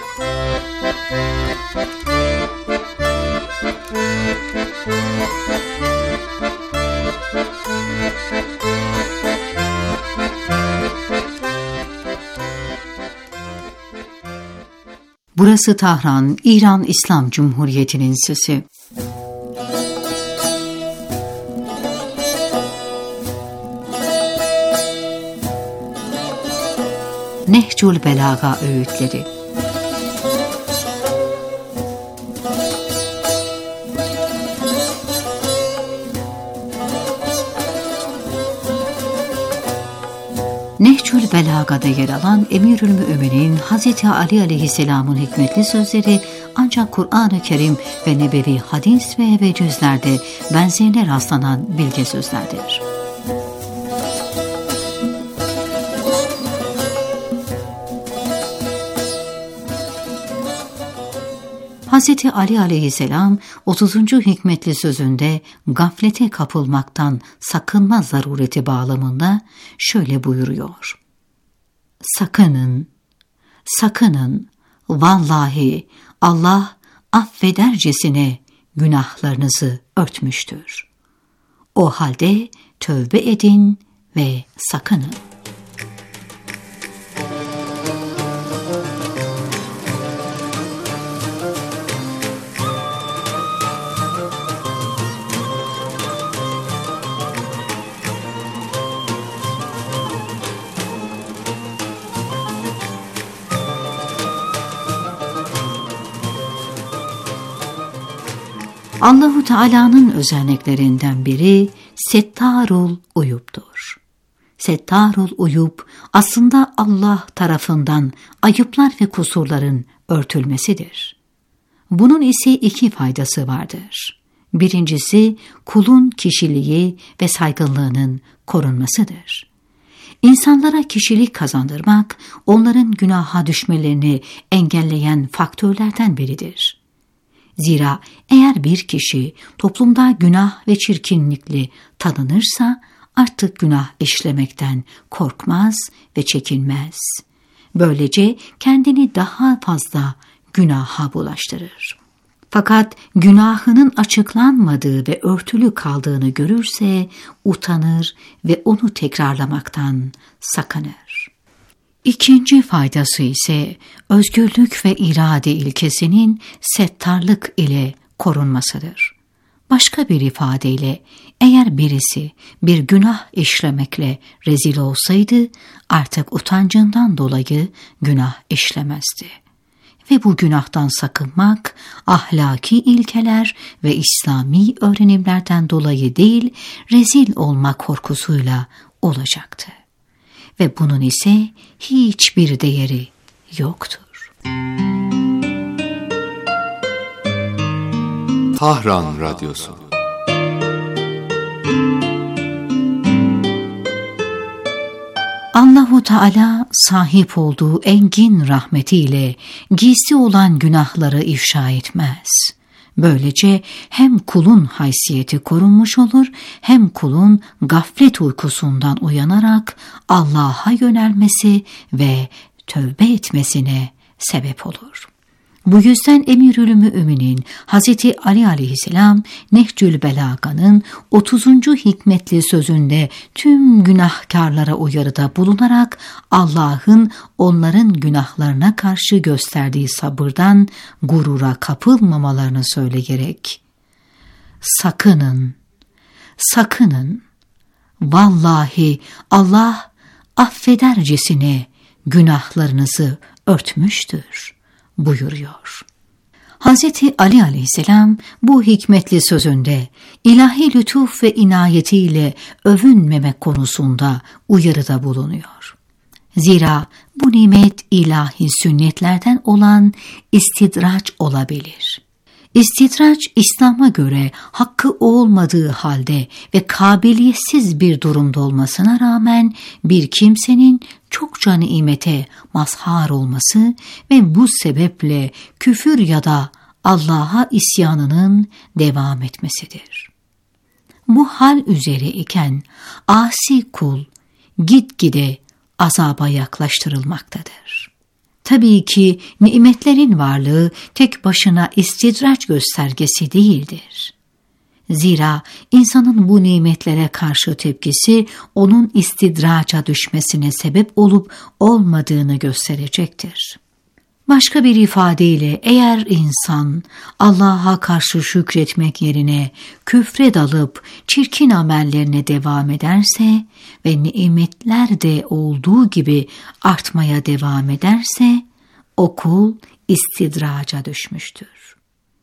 Burası Tahran, İran İslam Cumhuriyeti'nin sesi. Nehcül Belaga öğütleri. Nehcül Belaga'da yer alan Emirül Mü'minin Hz. Ali Aleyhisselam'ın hikmetli sözleri ancak Kur'an-ı Kerim ve nebevi hadis ve vecizlerde benzerine rastlanan bilge sözlerdir. Hz. Ali aleyhisselam 30. hikmetli sözünde gaflete kapılmaktan sakınma zarureti bağlamında şöyle buyuruyor. Sakının, sakının, vallahi Allah affedercesine günahlarınızı örtmüştür. O halde tövbe edin ve sakının. Allahu Teala'nın özelliklerinden biri Settarul Uyub'dur. Settarul Uyub aslında Allah tarafından ayıplar ve kusurların örtülmesidir. Bunun ise iki faydası vardır. Birincisi kulun kişiliği ve saygınlığının korunmasıdır. İnsanlara kişilik kazandırmak onların günaha düşmelerini engelleyen faktörlerden biridir. Zira eğer bir kişi toplumda günah ve çirkinlikle tanınırsa artık günah işlemekten korkmaz ve çekinmez. Böylece kendini daha fazla günaha bulaştırır. Fakat günahının açıklanmadığı ve örtülü kaldığını görürse utanır ve onu tekrarlamaktan sakınır. İkinci faydası ise özgürlük ve irade ilkesinin settarlık ile korunmasıdır. Başka bir ifadeyle eğer birisi bir günah işlemekle rezil olsaydı artık utancından dolayı günah işlemezdi. Ve bu günahtan sakınmak ahlaki ilkeler ve İslami öğrenimlerden dolayı değil rezil olma korkusuyla olacaktı. Ve bunun ise hiçbir değeri yoktur. Tahran Radyosu. Allahu Teala sahip olduğu engin rahmetiyle gizli olan günahları ifşa etmez. Böylece hem kulun haysiyeti korunmuş olur, hem kulun gaflet uykusundan uyanarak Allah'a yönelmesi ve tövbe etmesine sebep olur. Bu yüzden Emirül Müminin Hz. Ali aleyhisselam Nehcül Belaga'nın 30. hikmetli sözünde tüm günahkarlara uyarıda bulunarak Allah'ın onların günahlarına karşı gösterdiği sabırdan gurura kapılmamalarını söyleyerek sakının, sakının, vallahi Allah affedercesine günahlarınızı örtmüştür buyuruyor. Hz. Ali aleyhisselam bu hikmetli sözünde ilahi lütuf ve inayetiyle övünmemek konusunda uyarıda bulunuyor. Zira bu nimet ilahi sünnetlerden olan istidraç olabilir. İstidraç İslam'a göre hakkı olmadığı halde ve kabiliyetsiz bir durumda olmasına rağmen bir kimsenin çokça nimete mazhar olması ve bu sebeple küfür ya da Allah'a isyanının devam etmesidir. Bu hal üzere iken asi kul gitgide azaba yaklaştırılmaktadır. Tabii ki nimetlerin varlığı tek başına istidraç göstergesi değildir. Zira insanın bu nimetlere karşı tepkisi onun istidraca düşmesine sebep olup olmadığını gösterecektir. Başka bir ifadeyle eğer insan Allah'a karşı şükretmek yerine küfre dalıp çirkin amellerine devam ederse ve nimetler de olduğu gibi artmaya devam ederse o kul istidraca düşmüştür.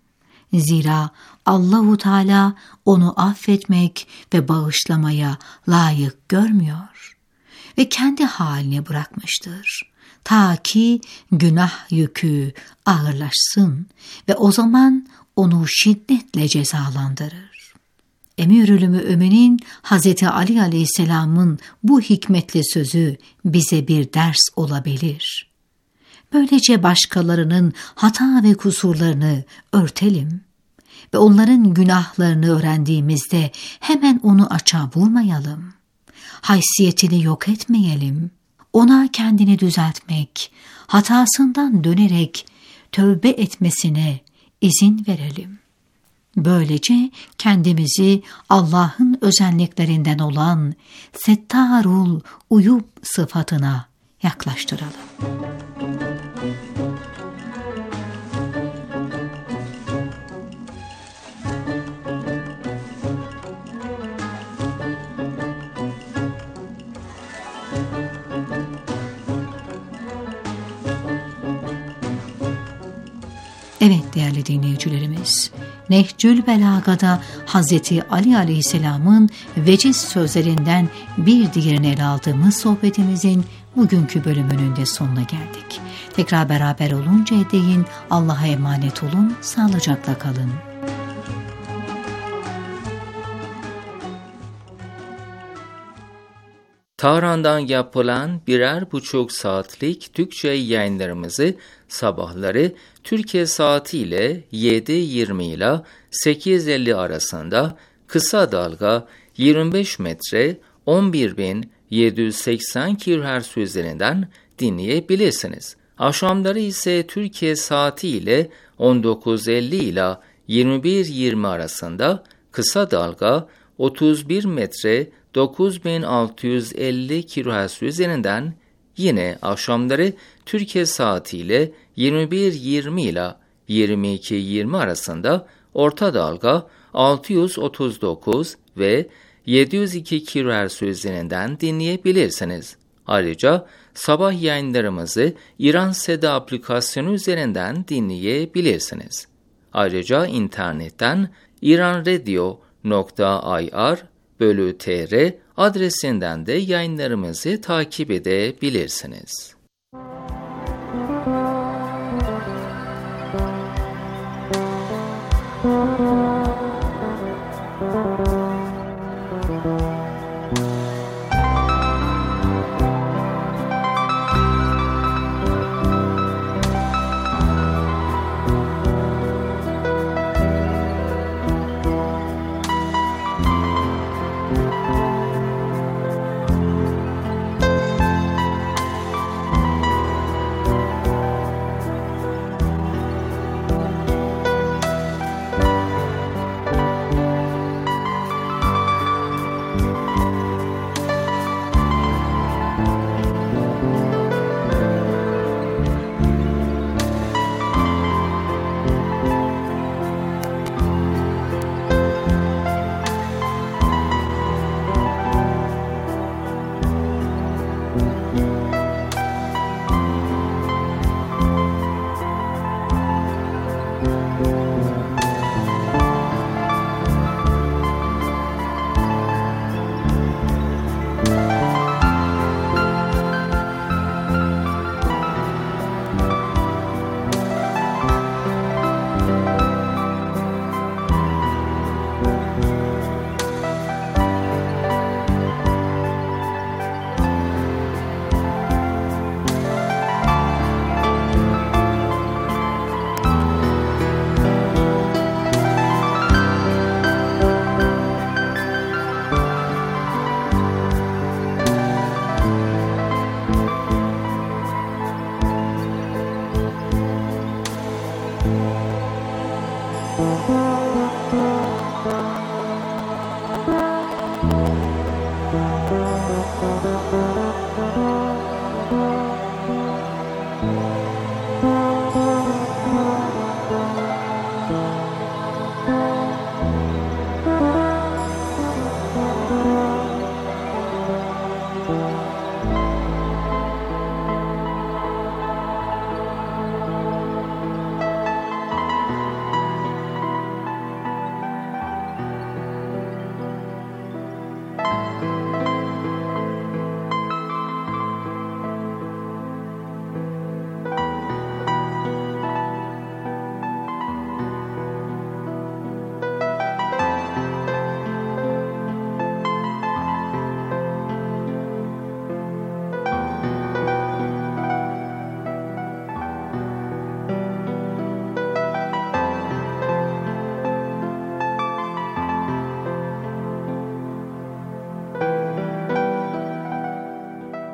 Zira Allahu Teala onu affetmek ve bağışlamaya layık görmüyor ve kendi haline bırakmıştır. Ta ki günah yükü ağırlaşsın ve o zaman onu şiddetle cezalandırır. Emirül Müminin Hz. Ali aleyhisselamın bu hikmetli sözü bize bir ders olabilir. Böylece başkalarının hata ve kusurlarını örtelim ve onların günahlarını öğrendiğimizde hemen onu açığa vurmayalım. Haysiyetini yok etmeyelim. Ona kendini düzeltmek, hatasından dönerek tövbe etmesine izin verelim. Böylece kendimizi Allah'ın özelliklerinden olan Settarul Uyub sıfatına yaklaştıralım. Evet değerli dinleyicilerimiz, Nehcül Belaga'da Hazreti Ali Aleyhisselam'ın veciz sözlerinden bir diğerini ele aldığımız sohbetimizin bugünkü bölümünün de sonuna geldik. Tekrar beraber oluncaya değin Allah'a emanet olun, sağlıcakla kalın. Tahran'dan yapılan 1,5 saatlik Türkçe yayınlarımızı sabahları Türkiye saatiyle 7:20 ile 8:50 arasında kısa dalga 25 metre 11.780 kHz üzerinden dinleyebilirsiniz. Akşamları ise Türkiye saatiyle 19:50 ile 21:20 arasında kısa dalga 31 metre 9650 kHz üzerinden, yine akşamları Türkiye saatiyle 21:20 ile 22:20 arasında orta dalga 639 ve 702 kHz üzerinden dinleyebilirsiniz. Ayrıca sabah yayınlarımızı İran Seda aplikasyonu üzerinden dinleyebilirsiniz. Ayrıca internetten iranradio.ir/tr adresinden de yayınlarımızı takip edebilirsiniz.